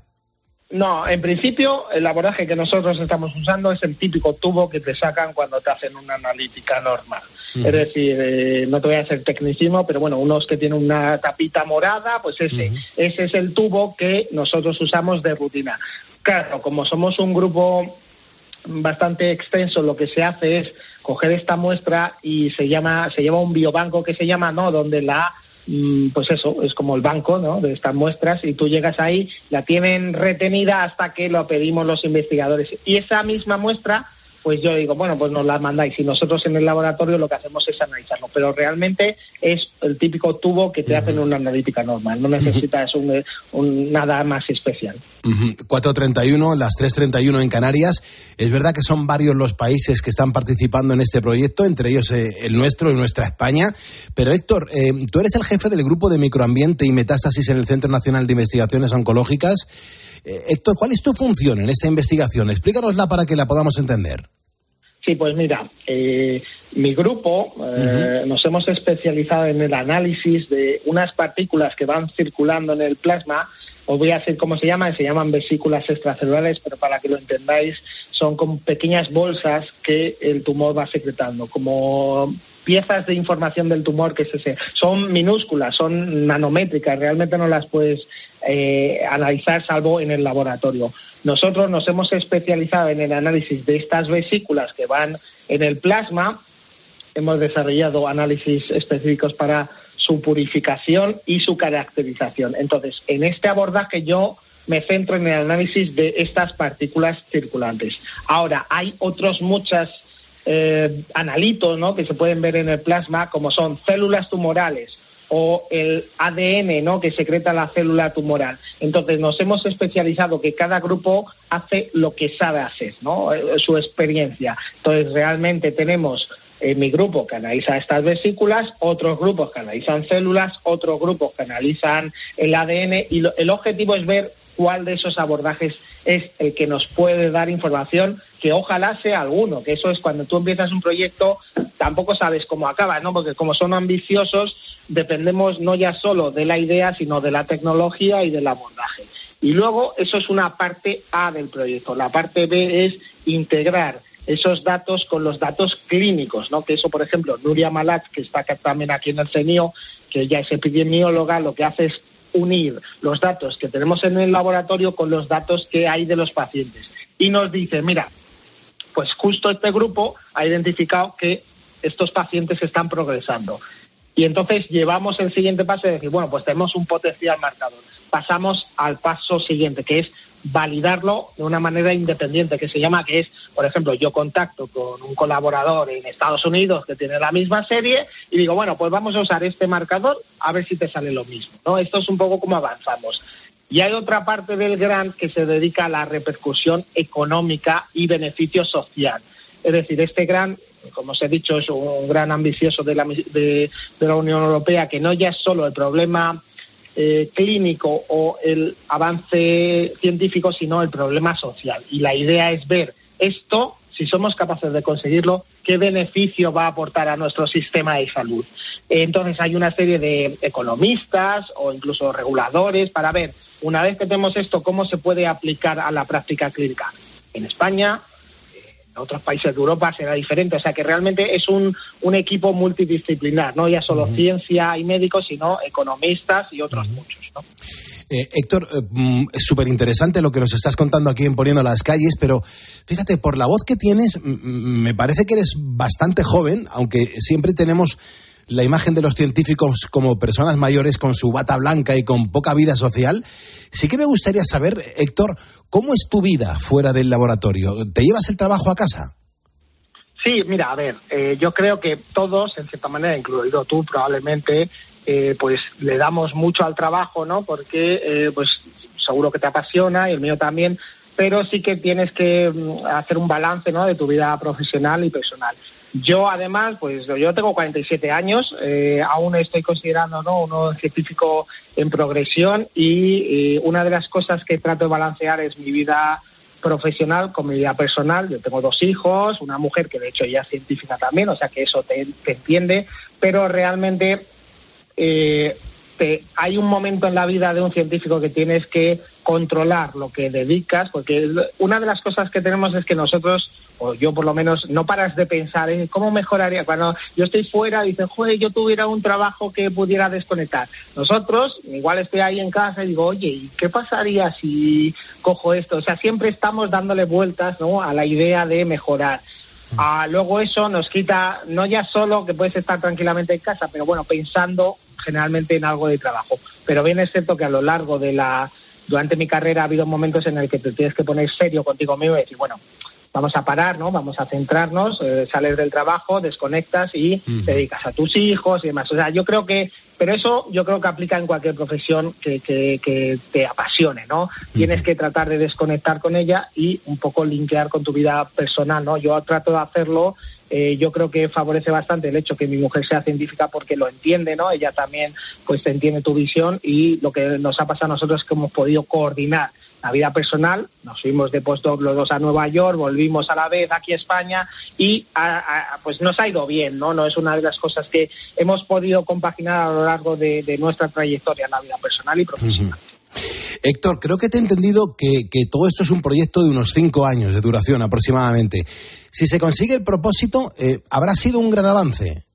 No, en principio el abordaje que nosotros estamos usando es el típico tubo que te sacan cuando te hacen una analítica normal. Uh-huh. Es decir, eh, no te voy a hacer tecnicismo, pero bueno, unos que tienen una tapita morada, pues ese, uh-huh. ese es el tubo que nosotros usamos de rutina. Claro, como somos un grupo bastante extenso, lo que se hace es coger esta muestra y se llama, se lleva un biobanco que se llama, ¿no? Donde la pues eso, es como el banco, ¿no?, de estas muestras, y tú llegas ahí, la tienen retenida hasta que lo pedimos los investigadores. Y esa misma muestra, pues yo digo, bueno, pues nos la mandáis, y nosotros en el laboratorio lo que hacemos es analizarlo. Pero realmente es el típico tubo que te uh-huh. hacen una analítica normal, no necesitas un, un nada más especial. Uh-huh. cuatro treinta y uno, las tres treinta y uno en Canarias. Es verdad que son varios los países que están participando en este proyecto, entre ellos eh, el nuestro y nuestra España. Pero Héctor, eh, tú eres el jefe del grupo de microambiente y metástasis en el Centro Nacional de Investigaciones Oncológicas. Eh, Héctor, ¿cuál es tu función en esta investigación? Explícanosla para que la podamos entender. Sí, pues mira, eh, mi grupo eh, uh-huh. nos hemos especializado en el análisis de unas partículas que van circulando en el plasma. Os voy a decir cómo se llaman, se llaman vesículas extracelulares, pero para que lo entendáis, son como pequeñas bolsas que el tumor va secretando, como piezas de información del tumor, que es ese. Son minúsculas, son nanométricas, realmente no las puedes eh, analizar salvo en el laboratorio. Nosotros nos hemos especializado en el análisis de estas vesículas que van en el plasma. Hemos desarrollado análisis específicos para su purificación y su caracterización. Entonces, en este abordaje yo me centro en el análisis de estas partículas circulantes. Ahora, hay otros muchas eh, analitos, ¿no?, que se pueden ver en el plasma, como son células tumorales o el A D N, ¿no?, que secreta la célula tumoral. Entonces, nos hemos especializado que cada grupo hace lo que sabe hacer, ¿no?, su experiencia. Entonces, realmente tenemos en mi grupo que analiza estas vesículas, otros grupos que analizan células, otros grupos que analizan el A D N, y lo, el objetivo es ver cuál de esos abordajes es el que nos puede dar información, que ojalá sea alguno, que eso es cuando tú empiezas un proyecto, tampoco sabes cómo acaba, ¿no?, porque como son ambiciosos, dependemos no ya solo de la idea, sino de la tecnología y del abordaje. Y luego, eso es una parte A del proyecto. La parte B es integrar esos datos con los datos clínicos, ¿no? Que eso, por ejemplo, Nuria Malach, que está también aquí en el CENIO, que ella es epidemióloga, lo que hace es unir los datos que tenemos en el laboratorio con los datos que hay de los pacientes. Y nos dice, mira, pues justo este grupo ha identificado que estos pacientes están progresando. Y entonces llevamos el siguiente paso de decir, bueno, pues tenemos un potencial marcador. Pasamos al paso siguiente, que es validarlo de una manera independiente, que se llama, que es, por ejemplo, yo contacto con un colaborador en Estados Unidos que tiene la misma serie y digo, bueno, pues vamos a usar este marcador a ver si te sale lo mismo, ¿no? Esto es un poco como avanzamos. Y hay otra parte del grant que se dedica a la repercusión económica y beneficio social. Es decir, este grant, como os he dicho, es un gran ambicioso de la, de, de la Unión Europea, que no ya es solo el problema Eh, clínico o el avance científico, sino el problema social. Y la idea es ver esto, si somos capaces de conseguirlo, qué beneficio va a aportar a nuestro sistema de salud. Entonces hay una serie de economistas o incluso reguladores para ver, una vez que tenemos esto, cómo se puede aplicar a la práctica clínica. En España, en otros países de Europa será diferente, o sea que realmente es un, un equipo multidisciplinar, no ya solo uh-huh. ciencia y médicos, sino economistas y otros uh-huh. muchos, ¿no? Eh, Héctor, eh, es súper interesante lo que nos estás contando aquí en Poniendo las Calles, pero fíjate, por la voz que tienes, m- me parece que eres bastante joven, aunque siempre tenemos la imagen de los científicos como personas mayores con su bata blanca y con poca vida social. Sí que me gustaría saber, Héctor, ¿cómo es tu vida fuera del laboratorio? ¿Te llevas el trabajo a casa? Sí, mira, a ver, eh, yo creo que todos, en cierta manera, incluido tú probablemente, eh, pues le damos mucho al trabajo, ¿no? Porque, eh, pues seguro que te apasiona y el mío también, pero sí que tienes que hacer un balance, ¿no?, de tu vida profesional y personal. Yo, además, pues yo tengo cuarenta y siete años, eh, aún estoy considerando, ¿no?, un científico en progresión y eh, una de las cosas que trato de balancear es mi vida profesional con mi vida personal. Yo tengo dos hijos, una mujer que de hecho ya es científica también, o sea que eso te, te entiende, pero realmente eh, te, hay un momento en la vida de un científico que tienes que controlar lo que dedicas, porque una de las cosas que tenemos es que nosotros, o yo por lo menos, no paras de pensar en cómo mejoraría. Cuando yo estoy fuera, dicen, joder, yo tuviera un trabajo que pudiera desconectar. Nosotros, igual estoy ahí en casa y digo, oye, ¿y qué pasaría si cojo esto? O sea, siempre estamos dándole vueltas, ¿no?, a la idea de mejorar. Ah, luego eso nos quita, no ya solo que puedes estar tranquilamente en casa, pero bueno, pensando generalmente en algo de trabajo. Pero bien es cierto que a lo largo de la... Durante mi carrera ha habido momentos en el que te tienes que poner serio contigo mismo y decir, bueno, vamos a parar, ¿no? Vamos a centrarnos, eh, sales del trabajo, desconectas y uh-huh. te dedicas a tus hijos y demás. O sea, yo creo que, pero eso yo creo que aplica en cualquier profesión que, que, que te apasione, ¿no? Uh-huh. Tienes que tratar de desconectar con ella y un poco linkear con tu vida personal, ¿no? Yo trato de hacerlo. Eh, yo creo que favorece bastante el hecho que mi mujer sea científica porque lo entiende, ¿no? Ella también pues entiende tu visión y lo que nos ha pasado a nosotros es que hemos podido coordinar la vida personal. Nos fuimos de postdoc los dos a Nueva York, volvimos a la vez aquí a España y a, a, pues nos ha ido bien, ¿no? No es una de las cosas que hemos podido compaginar a lo largo de, de nuestra trayectoria en la vida personal y profesional. Uh-huh. Héctor, creo que te he entendido que, que todo esto es un proyecto de unos cinco años de duración aproximadamente. Si se consigue el propósito, eh, ¿habrá sido un gran avance?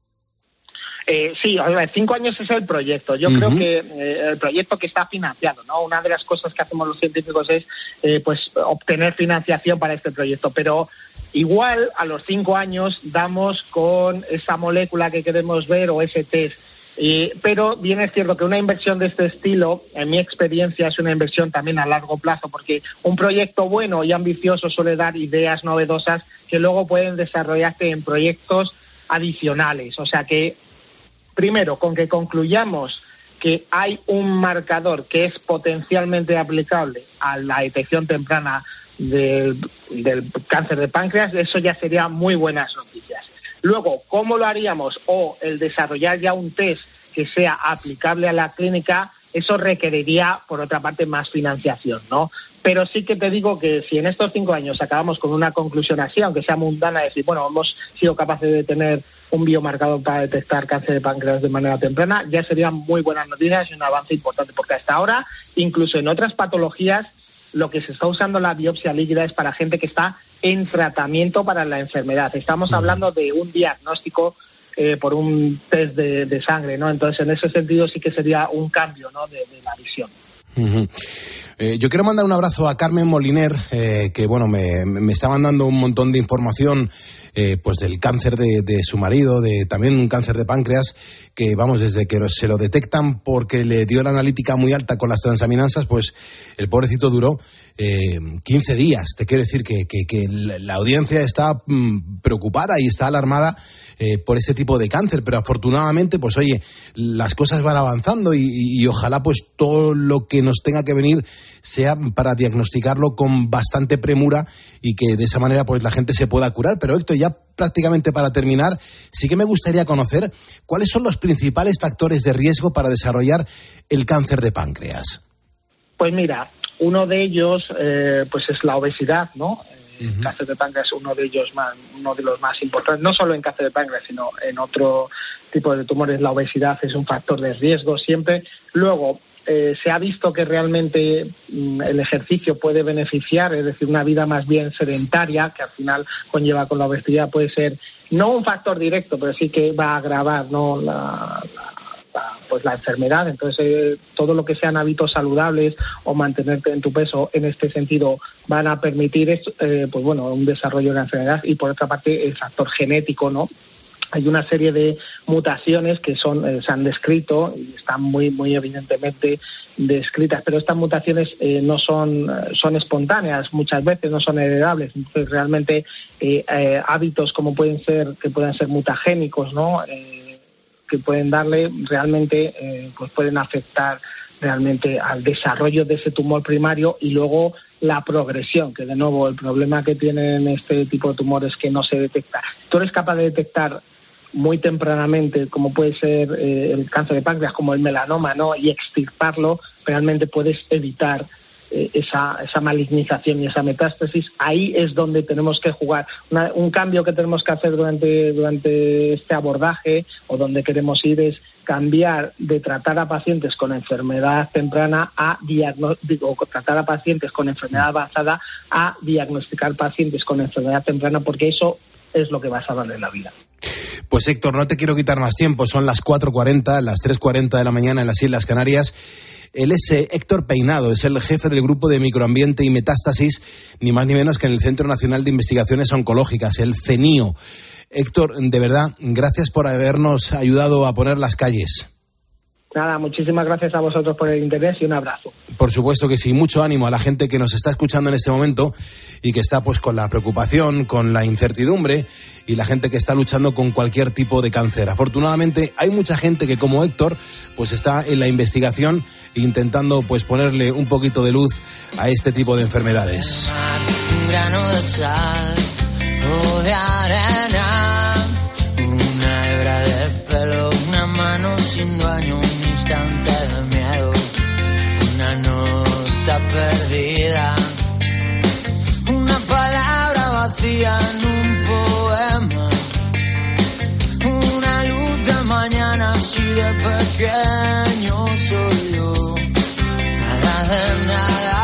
Eh, sí, a ver, cinco años es el proyecto. Yo uh-huh. creo que eh, el proyecto que está financiado, ¿no? Una de las cosas que hacemos los científicos es eh, pues obtener financiación para este proyecto, pero igual a los cinco años damos con esa molécula que queremos ver o ese test. Y, pero bien es cierto que una inversión de este estilo, en mi experiencia, es una inversión también a largo plazo, porque un proyecto bueno y ambicioso suele dar ideas novedosas que luego pueden desarrollarse en proyectos adicionales. O sea que, primero, con que concluyamos que hay un marcador que es potencialmente aplicable a la detección temprana del, del cáncer de páncreas, eso ya sería muy buenas noticias. Luego, ¿cómo lo haríamos? O el desarrollar ya un test que sea aplicable a la clínica, eso requeriría, por otra parte, más financiación, ¿no? Pero sí que te digo que si en estos cinco años acabamos con una conclusión así, aunque sea mundana, decir, bueno, hemos sido capaces de tener un biomarcador para detectar cáncer de páncreas de manera temprana, ya serían muy buenas noticias y un avance importante, porque hasta ahora, incluso en otras patologías, lo que se está usando la biopsia líquida es para gente que está en tratamiento para la enfermedad. Estamos hablando de un diagnóstico eh, por un test de, de sangre, ¿no? Entonces, en ese sentido sí que sería un cambio, ¿no?, de, de la visión. Uh-huh. Eh, yo quiero mandar un abrazo a Carmen Moliner, eh, que bueno, me, me está mandando un montón de información eh, pues del cáncer de, de su marido, de también un cáncer de páncreas, que vamos, desde que se lo detectan porque le dio la analítica muy alta con las transaminasas, pues el pobrecito duró eh, quince días. Te quiero decir que, que, que la audiencia está mm, preocupada y está alarmada eh, por este tipo de cáncer, pero afortunadamente, pues oye, las cosas van avanzando y, y, y ojalá pues todo lo que nos tenga que venir sea para diagnosticarlo con bastante premura y que de esa manera pues la gente se pueda curar. Pero Héctor, ya prácticamente para terminar, sí que me gustaría conocer cuáles son los principales factores de riesgo para desarrollar el cáncer de páncreas. Pues mira, uno de ellos eh, pues es la obesidad, ¿no? El uh-huh. cáncer de páncreas es uno de ellos más, uno de los más importantes, no solo en cáncer de páncreas, sino en otro tipo de tumores. La obesidad es un factor de riesgo siempre. Luego, Eh, se ha visto que realmente mm, el ejercicio puede beneficiar, es decir, una vida más bien sedentaria, que al final conlleva con la obesidad, puede ser no un factor directo, pero sí que va a agravar, ¿no?, la, la, la, pues la enfermedad. Entonces, eh, todo lo que sean hábitos saludables o mantenerte en tu peso, en este sentido, van a permitir eh, pues bueno, un desarrollo de la enfermedad. Y por otra parte, el factor genético, ¿no?, hay una serie de mutaciones que son eh, se han descrito y están muy muy evidentemente descritas, pero estas mutaciones eh, no son son espontáneas, muchas veces no son heredables. Entonces realmente eh, eh, hábitos como pueden ser que puedan ser mutagénicos, ¿no? Eh, que pueden darle realmente eh, pues pueden afectar realmente al desarrollo de ese tumor primario y luego la progresión, que de nuevo el problema que tienen este tipo de tumores es que no se detecta. Tú eres capaz de detectar muy tempranamente, como puede ser eh, el cáncer de páncreas, como el melanoma, ¿no? Y extirparlo, realmente puedes evitar eh, esa, esa malignización y esa metástasis. Ahí es donde tenemos que jugar. Una, un cambio que tenemos que hacer durante, durante este abordaje, o donde queremos ir, es cambiar de tratar a pacientes con enfermedad temprana a diagnóstico, o tratar a pacientes con enfermedad avanzada a diagnosticar pacientes con enfermedad temprana, porque eso es lo que va a salvarle la vida. Pues Héctor, no te quiero quitar más tiempo, son las cuatro cuarenta, las tres cuarenta de la mañana en las Islas Canarias. Él es eh, Héctor Peinado, es el jefe del grupo de microambiente y metástasis, ni más ni menos que en el Centro Nacional de Investigaciones Oncológicas, el CENIO. Héctor, de verdad, gracias por habernos ayudado a poner las calles. Nada, muchísimas gracias a vosotros por el interés y un abrazo. Por supuesto que sí, mucho ánimo a la gente que nos está escuchando en este momento y que está pues con la preocupación, con la incertidumbre, y la gente que está luchando con cualquier tipo de cáncer. Afortunadamente hay mucha gente que, como Héctor, pues está en la investigación intentando pues ponerle un poquito de luz a este tipo de enfermedades. Un grano de sal o de arena, una hebra de pelo, una mano sin dueño, un instante de miedo, una nota perdida, una palabra vacía en un poema, una luz de mañana, así de pequeño soy yo, nada de nada.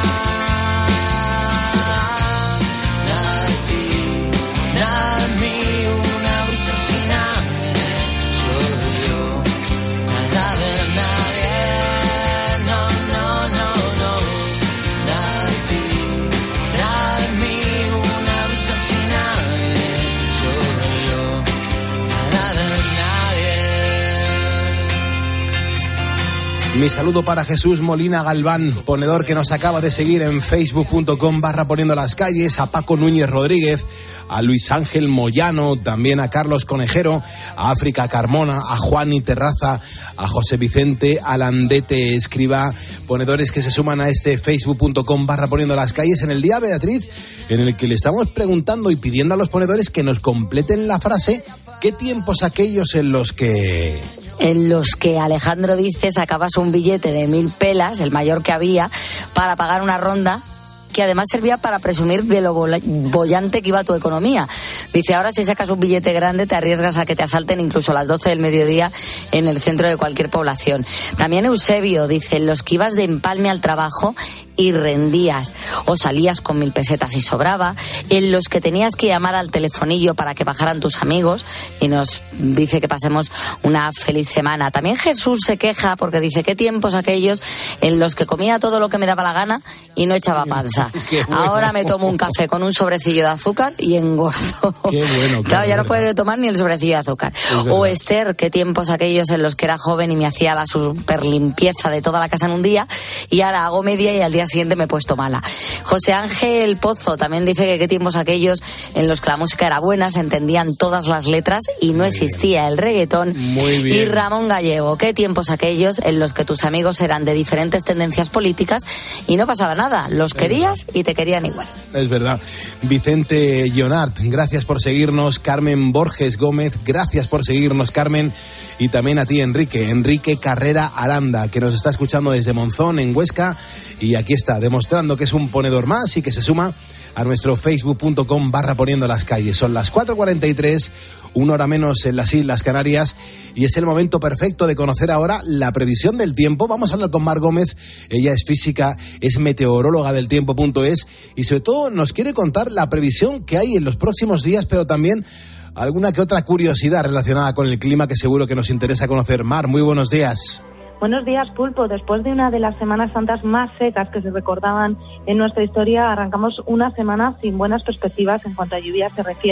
Mi saludo para Jesús Molina Galván, ponedor que nos acaba de seguir en facebook.com barra poniendo las calles, a Paco Núñez Rodríguez, a Luis Ángel Moyano, también a Carlos Conejero, a África Carmona, a Juani Terraza, a José Vicente Alandete Escriba, ponedores que se suman a este facebook.com barra poniendo las calles en el día, Beatriz, en el que le estamos preguntando y pidiendo a los ponedores que nos completen la frase: ¿qué tiempos aquellos en los que...? En los que Alejandro dice sacabas un billete de mil pelas, el mayor que había, para pagar una ronda que además servía para presumir de lo bollante que iba tu economía. Dice, ahora si sacas un billete grande te arriesgas a que te asalten incluso a las doce del mediodía en el centro de cualquier población. También Eusebio dice, los que ibas de empalme al trabajo y rendías, o salías con mil pesetas y sobraba, en los que tenías que llamar al telefonillo para que bajaran tus amigos, y nos dice que pasemos una feliz semana. También Jesús se queja porque dice, qué tiempos aquellos en los que comía todo lo que me daba la gana y no echaba panza. Bueno. Ahora me tomo un café con un sobrecillo de azúcar y engordo. Qué bueno, qué claro, ya bueno. no puede tomar ni el sobrecillo de azúcar. O Esther, qué tiempos aquellos en los que era joven y me hacía la super limpieza de toda la casa en un día, y ahora hago media y al día siguiente me he puesto mala. José Ángel Pozo también dice que qué tiempos aquellos en los que la música era buena, se entendían todas las letras y no Muy existía bien. el reggaetón. Muy bien. Y Ramón Gallego, qué tiempos aquellos en los que tus amigos eran de diferentes tendencias políticas y no pasaba nada, los querías y te querían igual. Es verdad. Vicente Llonart, gracias por seguirnos. Carmen Borges Gómez, gracias por seguirnos, Carmen. Y también a ti, Enrique, Enrique Carrera Aranda, que nos está escuchando desde Monzón, en Huesca, y aquí está, demostrando que es un ponedor más y que se suma a nuestro facebook.com barra poniendo las calles. Son las cuatro cuarenta y tres, una hora menos en las Islas Canarias, y es el momento perfecto de conocer ahora la previsión del tiempo. Vamos a hablar con Mar Gómez, ella es física, es meteoróloga del tiempo.es, y sobre todo nos quiere contar la previsión que hay en los próximos días, pero también alguna que otra curiosidad relacionada con el clima que seguro que nos interesa conocer. Mar, muy buenos días. Buenos días, Pulpo. Después de una de las Semanas Santas más secas que se recordaban en nuestra historia, arrancamos una semana sin buenas perspectivas en cuanto a lluvia se refiere.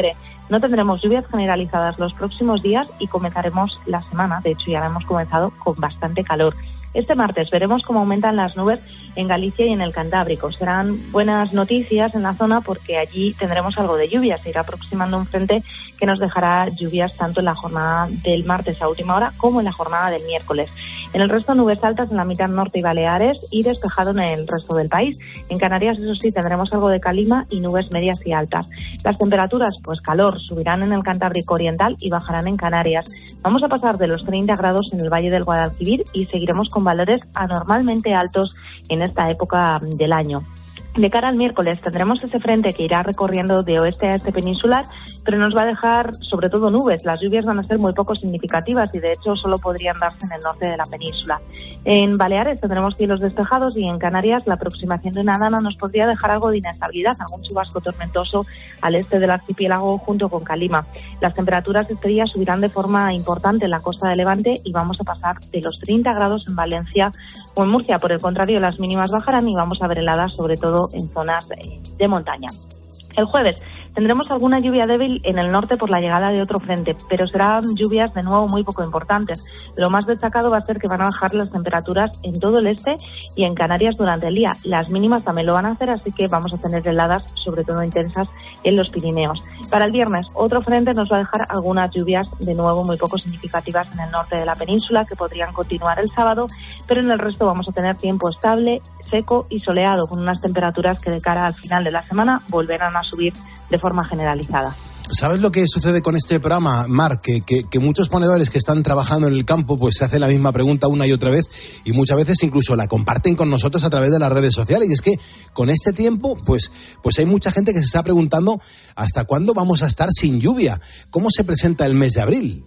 No tendremos lluvias generalizadas los próximos días y comenzaremos la semana, de hecho ya la hemos comenzado, con bastante calor. Este martes veremos cómo aumentan las nubes en Galicia y en el Cantábrico. Serán buenas noticias en la zona porque allí tendremos algo de lluvia. Se irá aproximando un frente que nos dejará lluvias tanto en la jornada del martes a última hora como en la jornada del miércoles. En el resto, nubes altas en la mitad norte y Baleares y despejado en el resto del país. En Canarias, eso sí, tendremos algo de calima y nubes medias y altas. Las temperaturas, pues calor, subirán en el Cantábrico Oriental y bajarán en Canarias. Vamos a pasar de los treinta grados en el Valle del Guadalquivir y seguiremos con valores anormalmente altos en esta época del año. De cara al miércoles tendremos ese frente que irá recorriendo de oeste a este peninsular, pero nos va a dejar sobre todo nubes. Las lluvias van a ser muy poco significativas y de hecho solo podrían darse en el norte de la península. En Baleares tendremos cielos despejados y en Canarias la aproximación de una dana nos podría dejar algo de inestabilidad, algún chubasco tormentoso al este del archipiélago junto con calima. Las temperaturas este día subirán de forma importante en la costa de Levante y vamos a pasar de los treinta grados en Valencia o en Murcia. Por el contrario, las mínimas bajarán y vamos a ver heladas sobre todo en zonas de montaña. El jueves tendremos alguna lluvia débil en el norte por la llegada de otro frente, pero serán lluvias de nuevo muy poco importantes. Lo más destacado va a ser que van a bajar las temperaturas en todo el este y en Canarias durante el día. Las mínimas también lo van a hacer, así que vamos a tener heladas, sobre todo intensas, en los Pirineos. Para el viernes, otro frente nos va a dejar algunas lluvias de nuevo muy poco significativas en el norte de la península, que podrían continuar el sábado, pero en el resto vamos a tener tiempo estable, seco y soleado, con unas temperaturas que de cara al final de la semana volverán a subir de forma generalizada. ¿Sabes lo que sucede con este programa, Mar? Que, que, que muchos ponedores que están trabajando en el campo pues se hacen la misma pregunta una y otra vez y muchas veces incluso la comparten con nosotros a través de las redes sociales. Y es que con este tiempo pues, pues hay mucha gente que se está preguntando ¿hasta cuándo vamos a estar sin lluvia? ¿Cómo se presenta el mes de abril?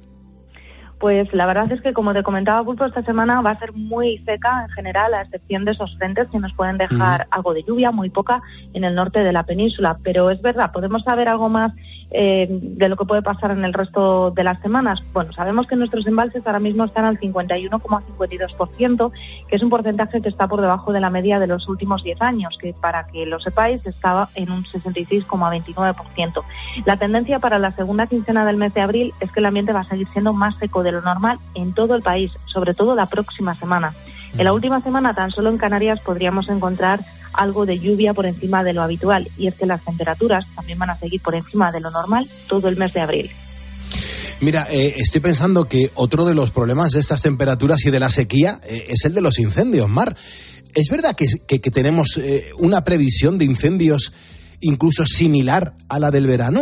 Pues la verdad es que, como te comentaba, Pulpo, esta semana va a ser muy seca en general, a excepción de esos frentes que nos pueden dejar mm. algo de lluvia, muy poca, en el norte de la península. Pero es verdad, podemos saber algo más eh, de lo que puede pasar en el resto de las semanas. Bueno, sabemos que nuestros embalses ahora mismo están al cincuenta y uno coma cincuenta y dos por ciento, que es un porcentaje que está por debajo de la media de los últimos diez años, que para que lo sepáis estaba en un sesenta y seis coma veintinueve por ciento. La tendencia para la segunda quincena del mes de abril es que el ambiente va a seguir siendo más seco de lo normal en todo el país, sobre todo la próxima semana. En la última semana, tan solo en Canarias podríamos encontrar algo de lluvia por encima de lo habitual, y es que las temperaturas también van a seguir por encima de lo normal todo el mes de abril. Mira, eh, estoy pensando que otro de los problemas de estas temperaturas y de la sequía eh, es el de los incendios, Mar. ¿Es verdad que, que, que tenemos eh, una previsión de incendios incluso similar a la del verano?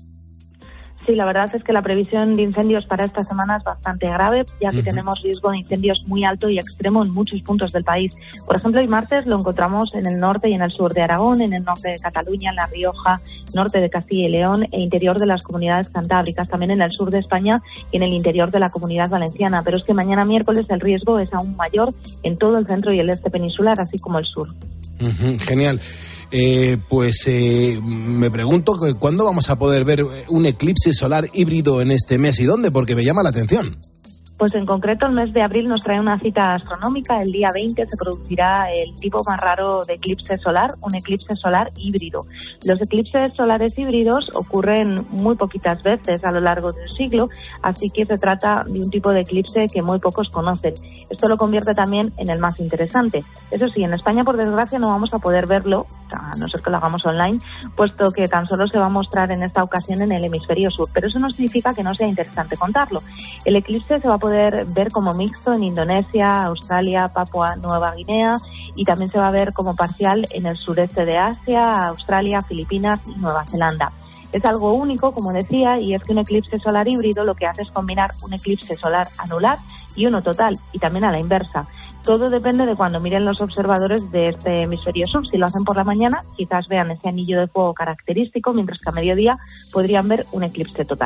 Sí, la verdad es que la previsión de incendios para esta semana es bastante grave, ya que uh-huh. tenemos riesgo de incendios muy alto y extremo en muchos puntos del país. Por ejemplo, el martes lo encontramos en el norte y en el sur de Aragón, en el norte de Cataluña, en La Rioja, norte de Castilla y León e interior de las comunidades cantábricas, también en el sur de España y en el interior de la Comunidad Valenciana. Pero es que mañana miércoles el riesgo es aún mayor en todo el centro y el este peninsular, así como el sur. Uh-huh, genial. Eh, pues eh, me pregunto cuándo vamos a poder ver un eclipse solar híbrido en este mes y dónde, porque me llama la atención. Pues en concreto el mes de abril nos trae una cita astronómica. El día veinte se producirá el tipo más raro de eclipse solar, un eclipse solar híbrido. Los eclipses solares híbridos ocurren muy poquitas veces a lo largo del siglo, así que se trata de un tipo de eclipse que muy pocos conocen. Esto lo convierte también en el más interesante. Eso sí, en España, por desgracia, no vamos a poder verlo, a no ser que lo hagamos online, puesto que tan solo se va a mostrar en esta ocasión en el hemisferio sur. Pero eso no significa que no sea interesante contarlo. El eclipse se va a poder ver como mixto en Indonesia, Australia, Papua Nueva Guinea, y también se va a ver como parcial en el sureste de Asia, Australia, Filipinas y Nueva Zelanda. Es algo único, como decía, y es que un eclipse solar híbrido lo que hace es combinar un eclipse solar anular y uno total, y también a la inversa. Todo depende de cuando miren los observadores de este hemisferio sur. Si lo hacen por la mañana, quizás vean ese anillo de fuego característico, mientras que a mediodía podrían ver un eclipse total.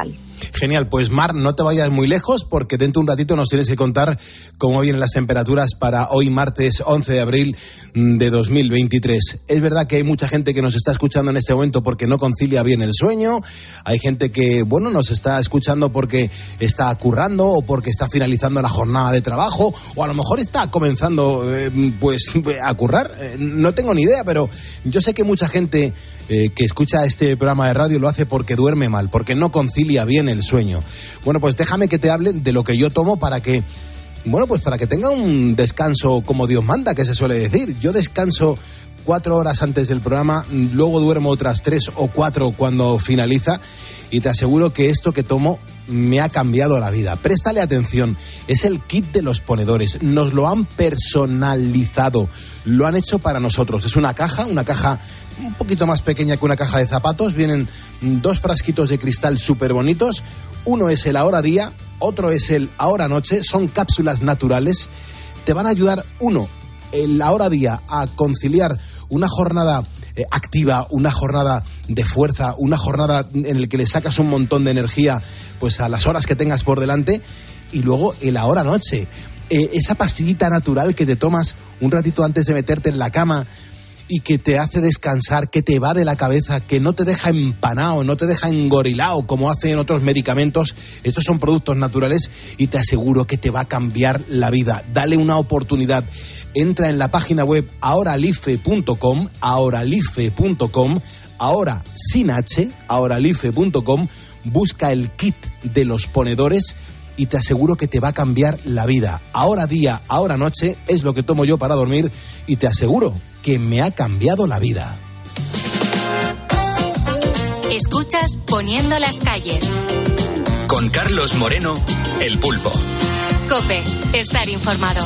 Genial, pues Mar, no te vayas muy lejos porque dentro de un ratito nos tienes que contar cómo vienen las temperaturas para hoy martes once de abril de dos mil veintitrés. Es verdad que hay mucha gente que nos está escuchando en este momento porque no concilia bien el sueño, hay gente que, bueno, nos está escuchando porque está currando o porque está finalizando la jornada de trabajo o a lo mejor está comenzando eh, pues a currar, eh, no tengo ni idea, pero yo sé que mucha gente eh, que escucha este programa de radio lo hace porque duerme mal, porque no concilia bien el sueño. Bueno, pues déjame que te hable de lo que yo tomo para que, bueno, pues para que tenga un descanso como Dios manda, que se suele decir. Yo descanso cuatro horas antes del programa, luego duermo otras tres o cuatro cuando finaliza y te aseguro que esto que tomo me ha cambiado la vida. Préstale atención, es el kit de los ponedores, nos lo han personalizado, lo han hecho para nosotros. Es una caja, una caja un poquito más pequeña que una caja de zapatos, vienen dos frasquitos de cristal súper bonitos, uno es el ahora día, otro es el ahora noche, son cápsulas naturales, te van a ayudar, uno, el ahora día a conciliar una jornada eh, activa, una jornada de fuerza, una jornada en la que le sacas un montón de energía pues a las horas que tengas por delante, y luego el ahora noche, eh, esa pastillita natural que te tomas un ratito antes de meterte en la cama y que te hace descansar, que te va de la cabeza, que no te deja empanado, no te deja engorilado como hacen otros medicamentos. Estos son productos naturales y te aseguro que te va a cambiar la vida. Dale una oportunidad. Entra en la página web ahoralife punto com, ahoralife punto com, ahora sin H, ahoralife punto com, busca el kit de los ponedores y te aseguro que te va a cambiar la vida. Ahora día, ahora noche, es lo que tomo yo para dormir y te aseguro que me ha cambiado la vida. Escuchas Poniendo las calles. Con Carlos Moreno, El Pulpo. COPE, estar informado.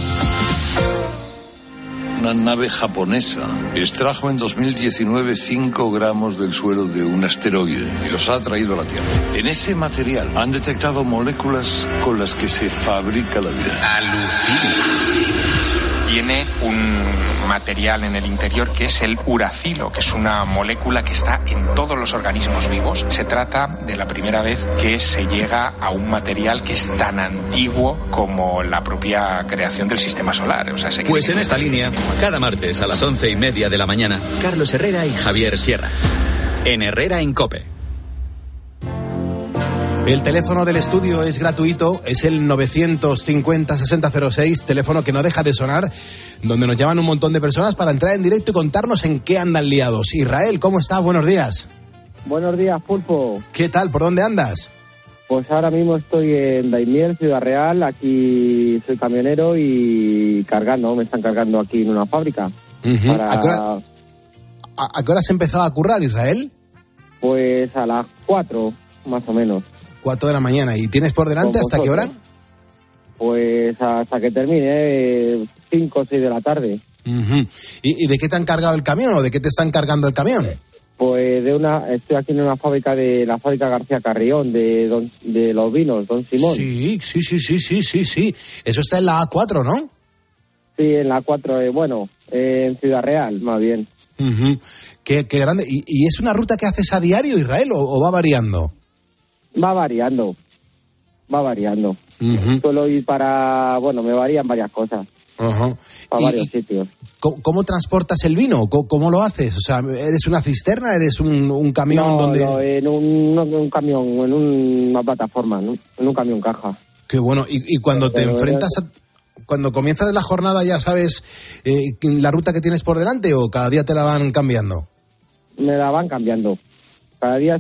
Una nave japonesa extrajo en dos mil diecinueve cinco gramos del suelo de un asteroide y los ha traído a la Tierra. En ese material han detectado moléculas con las que se fabrica la vida. Alucina. Tiene un material en el interior que es el uracilo, que es una molécula que está en todos los organismos vivos. Se trata de la primera vez que se llega a un material que es tan antiguo como la propia creación del sistema solar. O sea, se pues en esta línea, cada martes a las once y media de la mañana, Carlos Herrera y Javier Sierra. En Herrera en COPE. El teléfono del estudio es gratuito, es el novecientos cincuenta sesenta cero seis, teléfono que no deja de sonar, donde nos llaman un montón de personas para entrar en directo y contarnos en qué andan liados. Israel, ¿cómo estás? Buenos días. Buenos días, Pulpo. ¿Qué tal? ¿Por dónde andas? Pues ahora mismo estoy en Daimiel, Ciudad Real, aquí soy camionero y cargando, me están cargando aquí en una fábrica. Uh-huh. Para... ¿A, qué hora, a, ¿A qué hora has empezado a currar, Israel? Pues a las cuatro, más o menos. Cuatro de la mañana. ¿Y tienes por delante hasta qué hora? Pues hasta que termine, cinco o seis de la tarde. Uh-huh. ¿Y, ¿Y de qué te han cargado el camión o de qué te están cargando el camión? Pues de una, estoy aquí en una fábrica de la fábrica García Carrión, de don, de los vinos, Don Simón. Sí, sí, sí, sí, sí, sí, sí. Eso está en la A cuatro, ¿no? Sí, en la A cuatro, eh, bueno, eh, en Ciudad Real, más bien. Uh-huh. Qué, qué grande. ¿Y, ¿Y es una ruta que haces a diario, Israel, o, o va variando? Va variando, va variando. Uh-huh. Suelo ir para, bueno, me varían varias cosas. Uh-huh. Para ¿Y, varios sitios. ¿cómo, ¿Cómo transportas el vino? ¿Cómo, ¿Cómo lo haces? O sea, ¿eres una cisterna? ¿Eres un, un camión no, donde...? No, en un, no, en un camión, en una plataforma, ¿no? En un camión caja. Qué bueno. ¿Y, y cuando Pero, te enfrentas a... Cuando comienzas la jornada ya sabes eh, la ruta que tienes por delante o cada día te la van cambiando? Me la van cambiando. Cada día es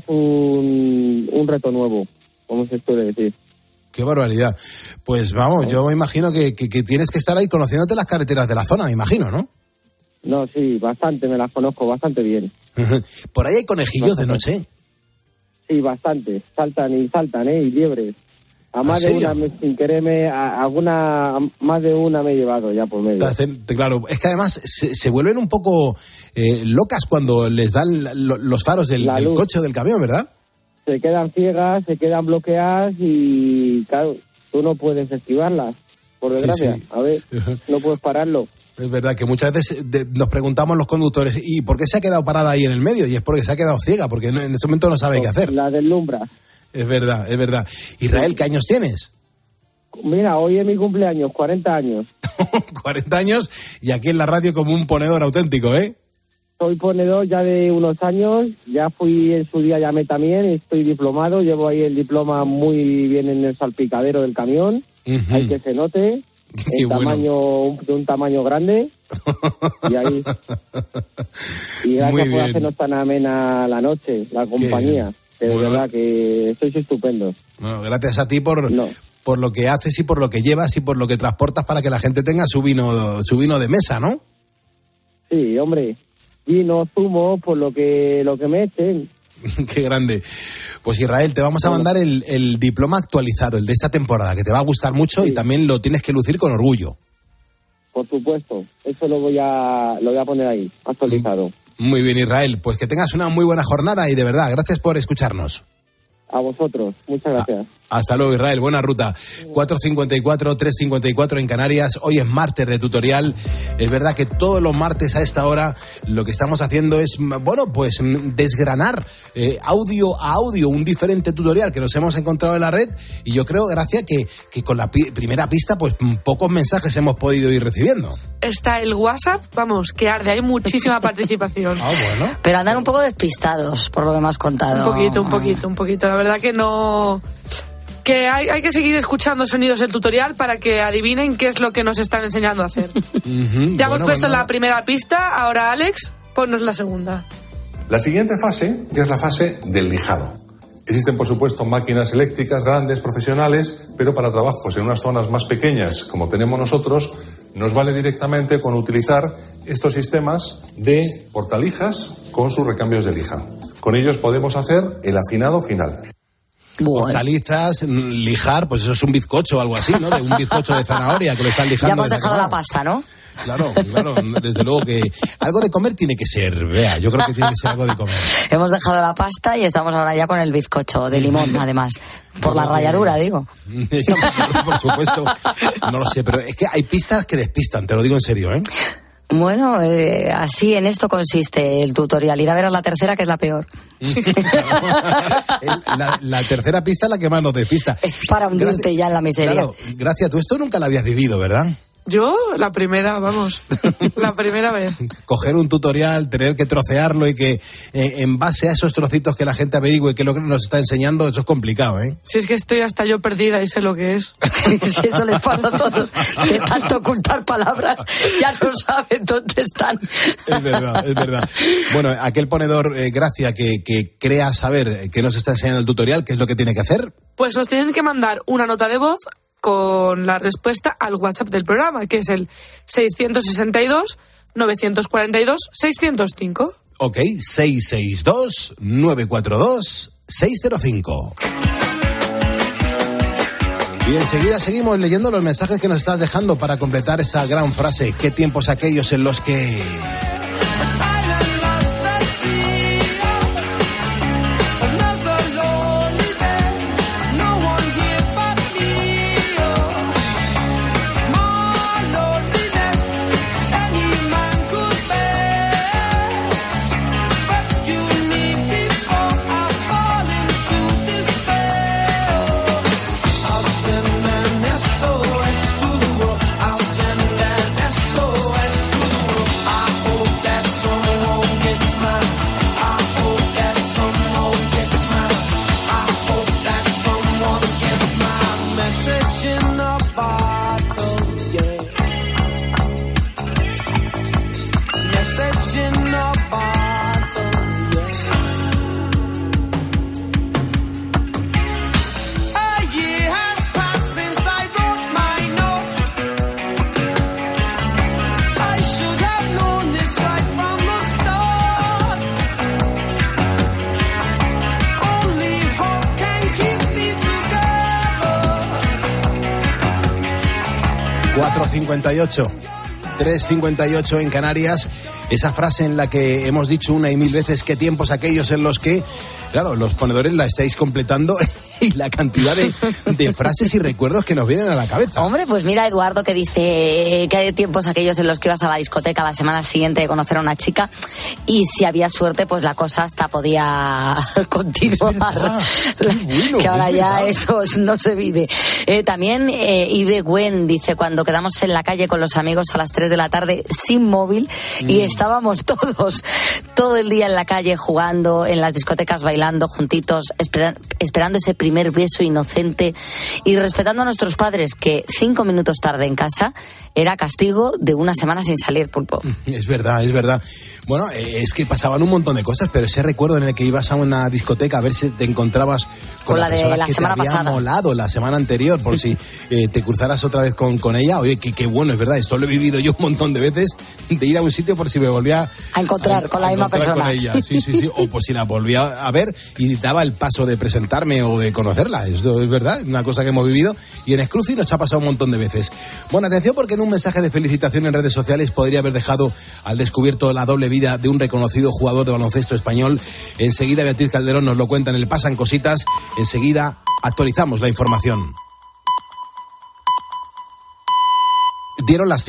un, un reto nuevo, como se suele decir. Qué barbaridad. Pues vamos, yo me imagino que, que, que tienes que estar ahí conociéndote las carreteras de la zona, me imagino, ¿no? No, sí, bastante, me las conozco bastante bien. ¿Por ahí hay conejillos bastante. de noche? Sí, bastante. Saltan y saltan, ¿eh? Y liebres. A más de una, sin quererme, a alguna, a más de una me he llevado ya por medio. Claro, es que además se, se vuelven un poco eh, locas cuando les dan lo, los faros del, del coche o del camión, ¿verdad? Se quedan ciegas, se quedan bloqueadas y, claro, tú no puedes esquivarlas, por desgracia. Sí, sí. A ver, no puedes pararlo. Es verdad que muchas veces de, nos preguntamos los conductores, ¿y por qué se ha quedado parada ahí en el medio? Y es porque se ha quedado ciega, porque en este momento no sabe no, qué hacer. La deslumbra. Es verdad, es verdad. Israel, ¿qué años tienes? Mira, hoy es mi cumpleaños, cuarenta años. cuarenta años y aquí en la radio como un ponedor auténtico, ¿eh? Soy ponedor ya de unos años, ya fui en su día, llamé también, estoy diplomado, llevo ahí el diploma muy bien en el salpicadero del camión, uh-huh. Hay que se note, Qué el bueno. tamaño, de un tamaño grande, y ahí, y gracias por hacernos tan amena la noche, la compañía, que de bueno. verdad que sois estupendos. Bueno, gracias a ti por... No. por lo que haces y por lo que llevas y por lo que transportas para que la gente tenga su vino su vino de mesa, ¿no? Sí, hombre, vino, zumo, por lo que lo que me echen. Qué grande. Pues Israel, te vamos a mandar el, el diploma actualizado, el de esta temporada, que te va a gustar mucho sí. Y también lo tienes que lucir con orgullo. Por supuesto, eso lo voy a lo voy a poner ahí, actualizado. Muy bien, Israel, pues que tengas una muy buena jornada y de verdad, gracias por escucharnos. A vosotros, muchas gracias. Hasta luego, Israel, buena ruta. cuatro cincuenta y cuatro, tres cincuenta y cuatro en Canarias. Hoy es martes de tutorial. Es verdad que todos los martes a esta hora lo que estamos haciendo es, bueno, pues desgranar eh, audio a audio un diferente tutorial que nos hemos encontrado en la red. Y yo creo, Gracia, que, que con la pi- primera pista, pues pocos mensajes hemos podido ir recibiendo. Está el WhatsApp, vamos, que arde, hay muchísima participación. Ah, bueno. Pero andan un poco despistados por lo que me has contado. Un poquito, un poquito, un poquito. La verdad que no... Que hay, hay que seguir escuchando sonidos del tutorial para que adivinen qué es lo que nos están enseñando a hacer. Uh-huh. Ya hemos bueno, puesto bueno. la primera pista, ahora Alex, ponnos la segunda. La siguiente fase es la fase del lijado. Existen, por supuesto, máquinas eléctricas grandes, profesionales, pero para trabajos en unas zonas más pequeñas, como tenemos nosotros, nos vale directamente con utilizar estos sistemas de portalijas con sus recambios de lija. Con ellos podemos hacer el afinado final. Bueno. Hortalizas, lijar, pues eso es un bizcocho o algo así, ¿no? De un bizcocho de zanahoria que lo están lijando. Ya hemos dejado acá. La pasta, ¿no? Claro, claro, desde luego que algo de comer tiene que ser, vea, yo creo que tiene que ser algo de comer. Hemos dejado la pasta y estamos ahora ya con el bizcocho de limón, además. Por la ralladura, digo. Por supuesto, no lo sé, pero es que hay pistas que despistan, te lo digo en serio, ¿eh? Bueno, eh, así en esto consiste el tutorial. Ir a ver a la tercera, que es la peor. la, la tercera pista es la que más nos despista. Es para hundirte Gracias, ya en la miseria. Claro, Gracias, tú esto nunca lo habías vivido, ¿verdad? Yo, la primera, vamos, la primera vez. Coger un tutorial, tener que trocearlo y que eh, en base a esos trocitos que la gente averigüe que es lo que nos está enseñando, eso es complicado, ¿eh? Si es que estoy hasta yo perdida y sé lo que es. Si eso les pasa a todos, de tanto ocultar palabras, ya no saben dónde están. Es verdad, es verdad. Bueno, aquel ponedor, eh, Gracia, que, que crea saber qué nos está enseñando el tutorial, ¿qué es lo que tiene que hacer? Pues nos tienen que mandar una nota de voz con la respuesta al WhatsApp del programa, que es el seiscientos sesenta y dos, novecientos cuarenta y dos, seiscientos cinco. Ok, seiscientos sesenta y dos, novecientos cuarenta y dos, seiscientos cinco. Y enseguida seguimos leyendo los mensajes que nos estás dejando para completar esa gran frase. ¿Qué tiempos aquellos en los que...? cuatro cincuenta y ocho, tres cincuenta y ocho en Canarias. Esa frase en la que hemos dicho una y mil veces qué tiempos aquellos en los que, claro, los ponedores la estáis completando y la cantidad de, de frases y recuerdos que nos vienen a la cabeza. Hombre, pues mira Eduardo que dice que hay tiempos aquellos en los que ibas a la discoteca la semana siguiente de conocer a una chica y si había suerte pues la cosa hasta podía continuar. Bueno, que ahora ya eso no se vive. Eh, también eh, Ibe Gwen dice cuando quedamos en la calle con los amigos a las tres de la tarde sin móvil mm. y estábamos todos todo el día en la calle jugando, en las discotecas bailando juntitos, espera, esperando ese primer beso inocente y respetando a nuestros padres que cinco minutos tarde en casa era castigo de una semana sin salir, Pulpo. Es verdad, es verdad. Bueno, es que pasaban un montón de cosas, pero ese recuerdo en el que ibas a una discoteca a ver si te encontrabas con, con la, la de la que semana te había pasada. molado la semana anterior, por si eh, te cruzaras otra vez con, con ella. Oye, qué, qué bueno, es verdad, esto lo he vivido yo un montón de veces, de ir a un sitio por si me volvía a encontrar a, con la a misma persona. Con ella. Sí, sí, sí, o por si la volvía a ver y daba el paso de presentarme o de conocerla. Esto es verdad, una cosa que hemos vivido y en Scruci nos ha pasado un montón de veces. Bueno, atención porque en un mensaje de felicitación en redes sociales podría haber dejado al descubierto la doble vida de un reconocido jugador de baloncesto español. Enseguida Beatriz Calderón nos lo cuenta en el Pasan Cositas. Enseguida actualizamos la información. Dieron las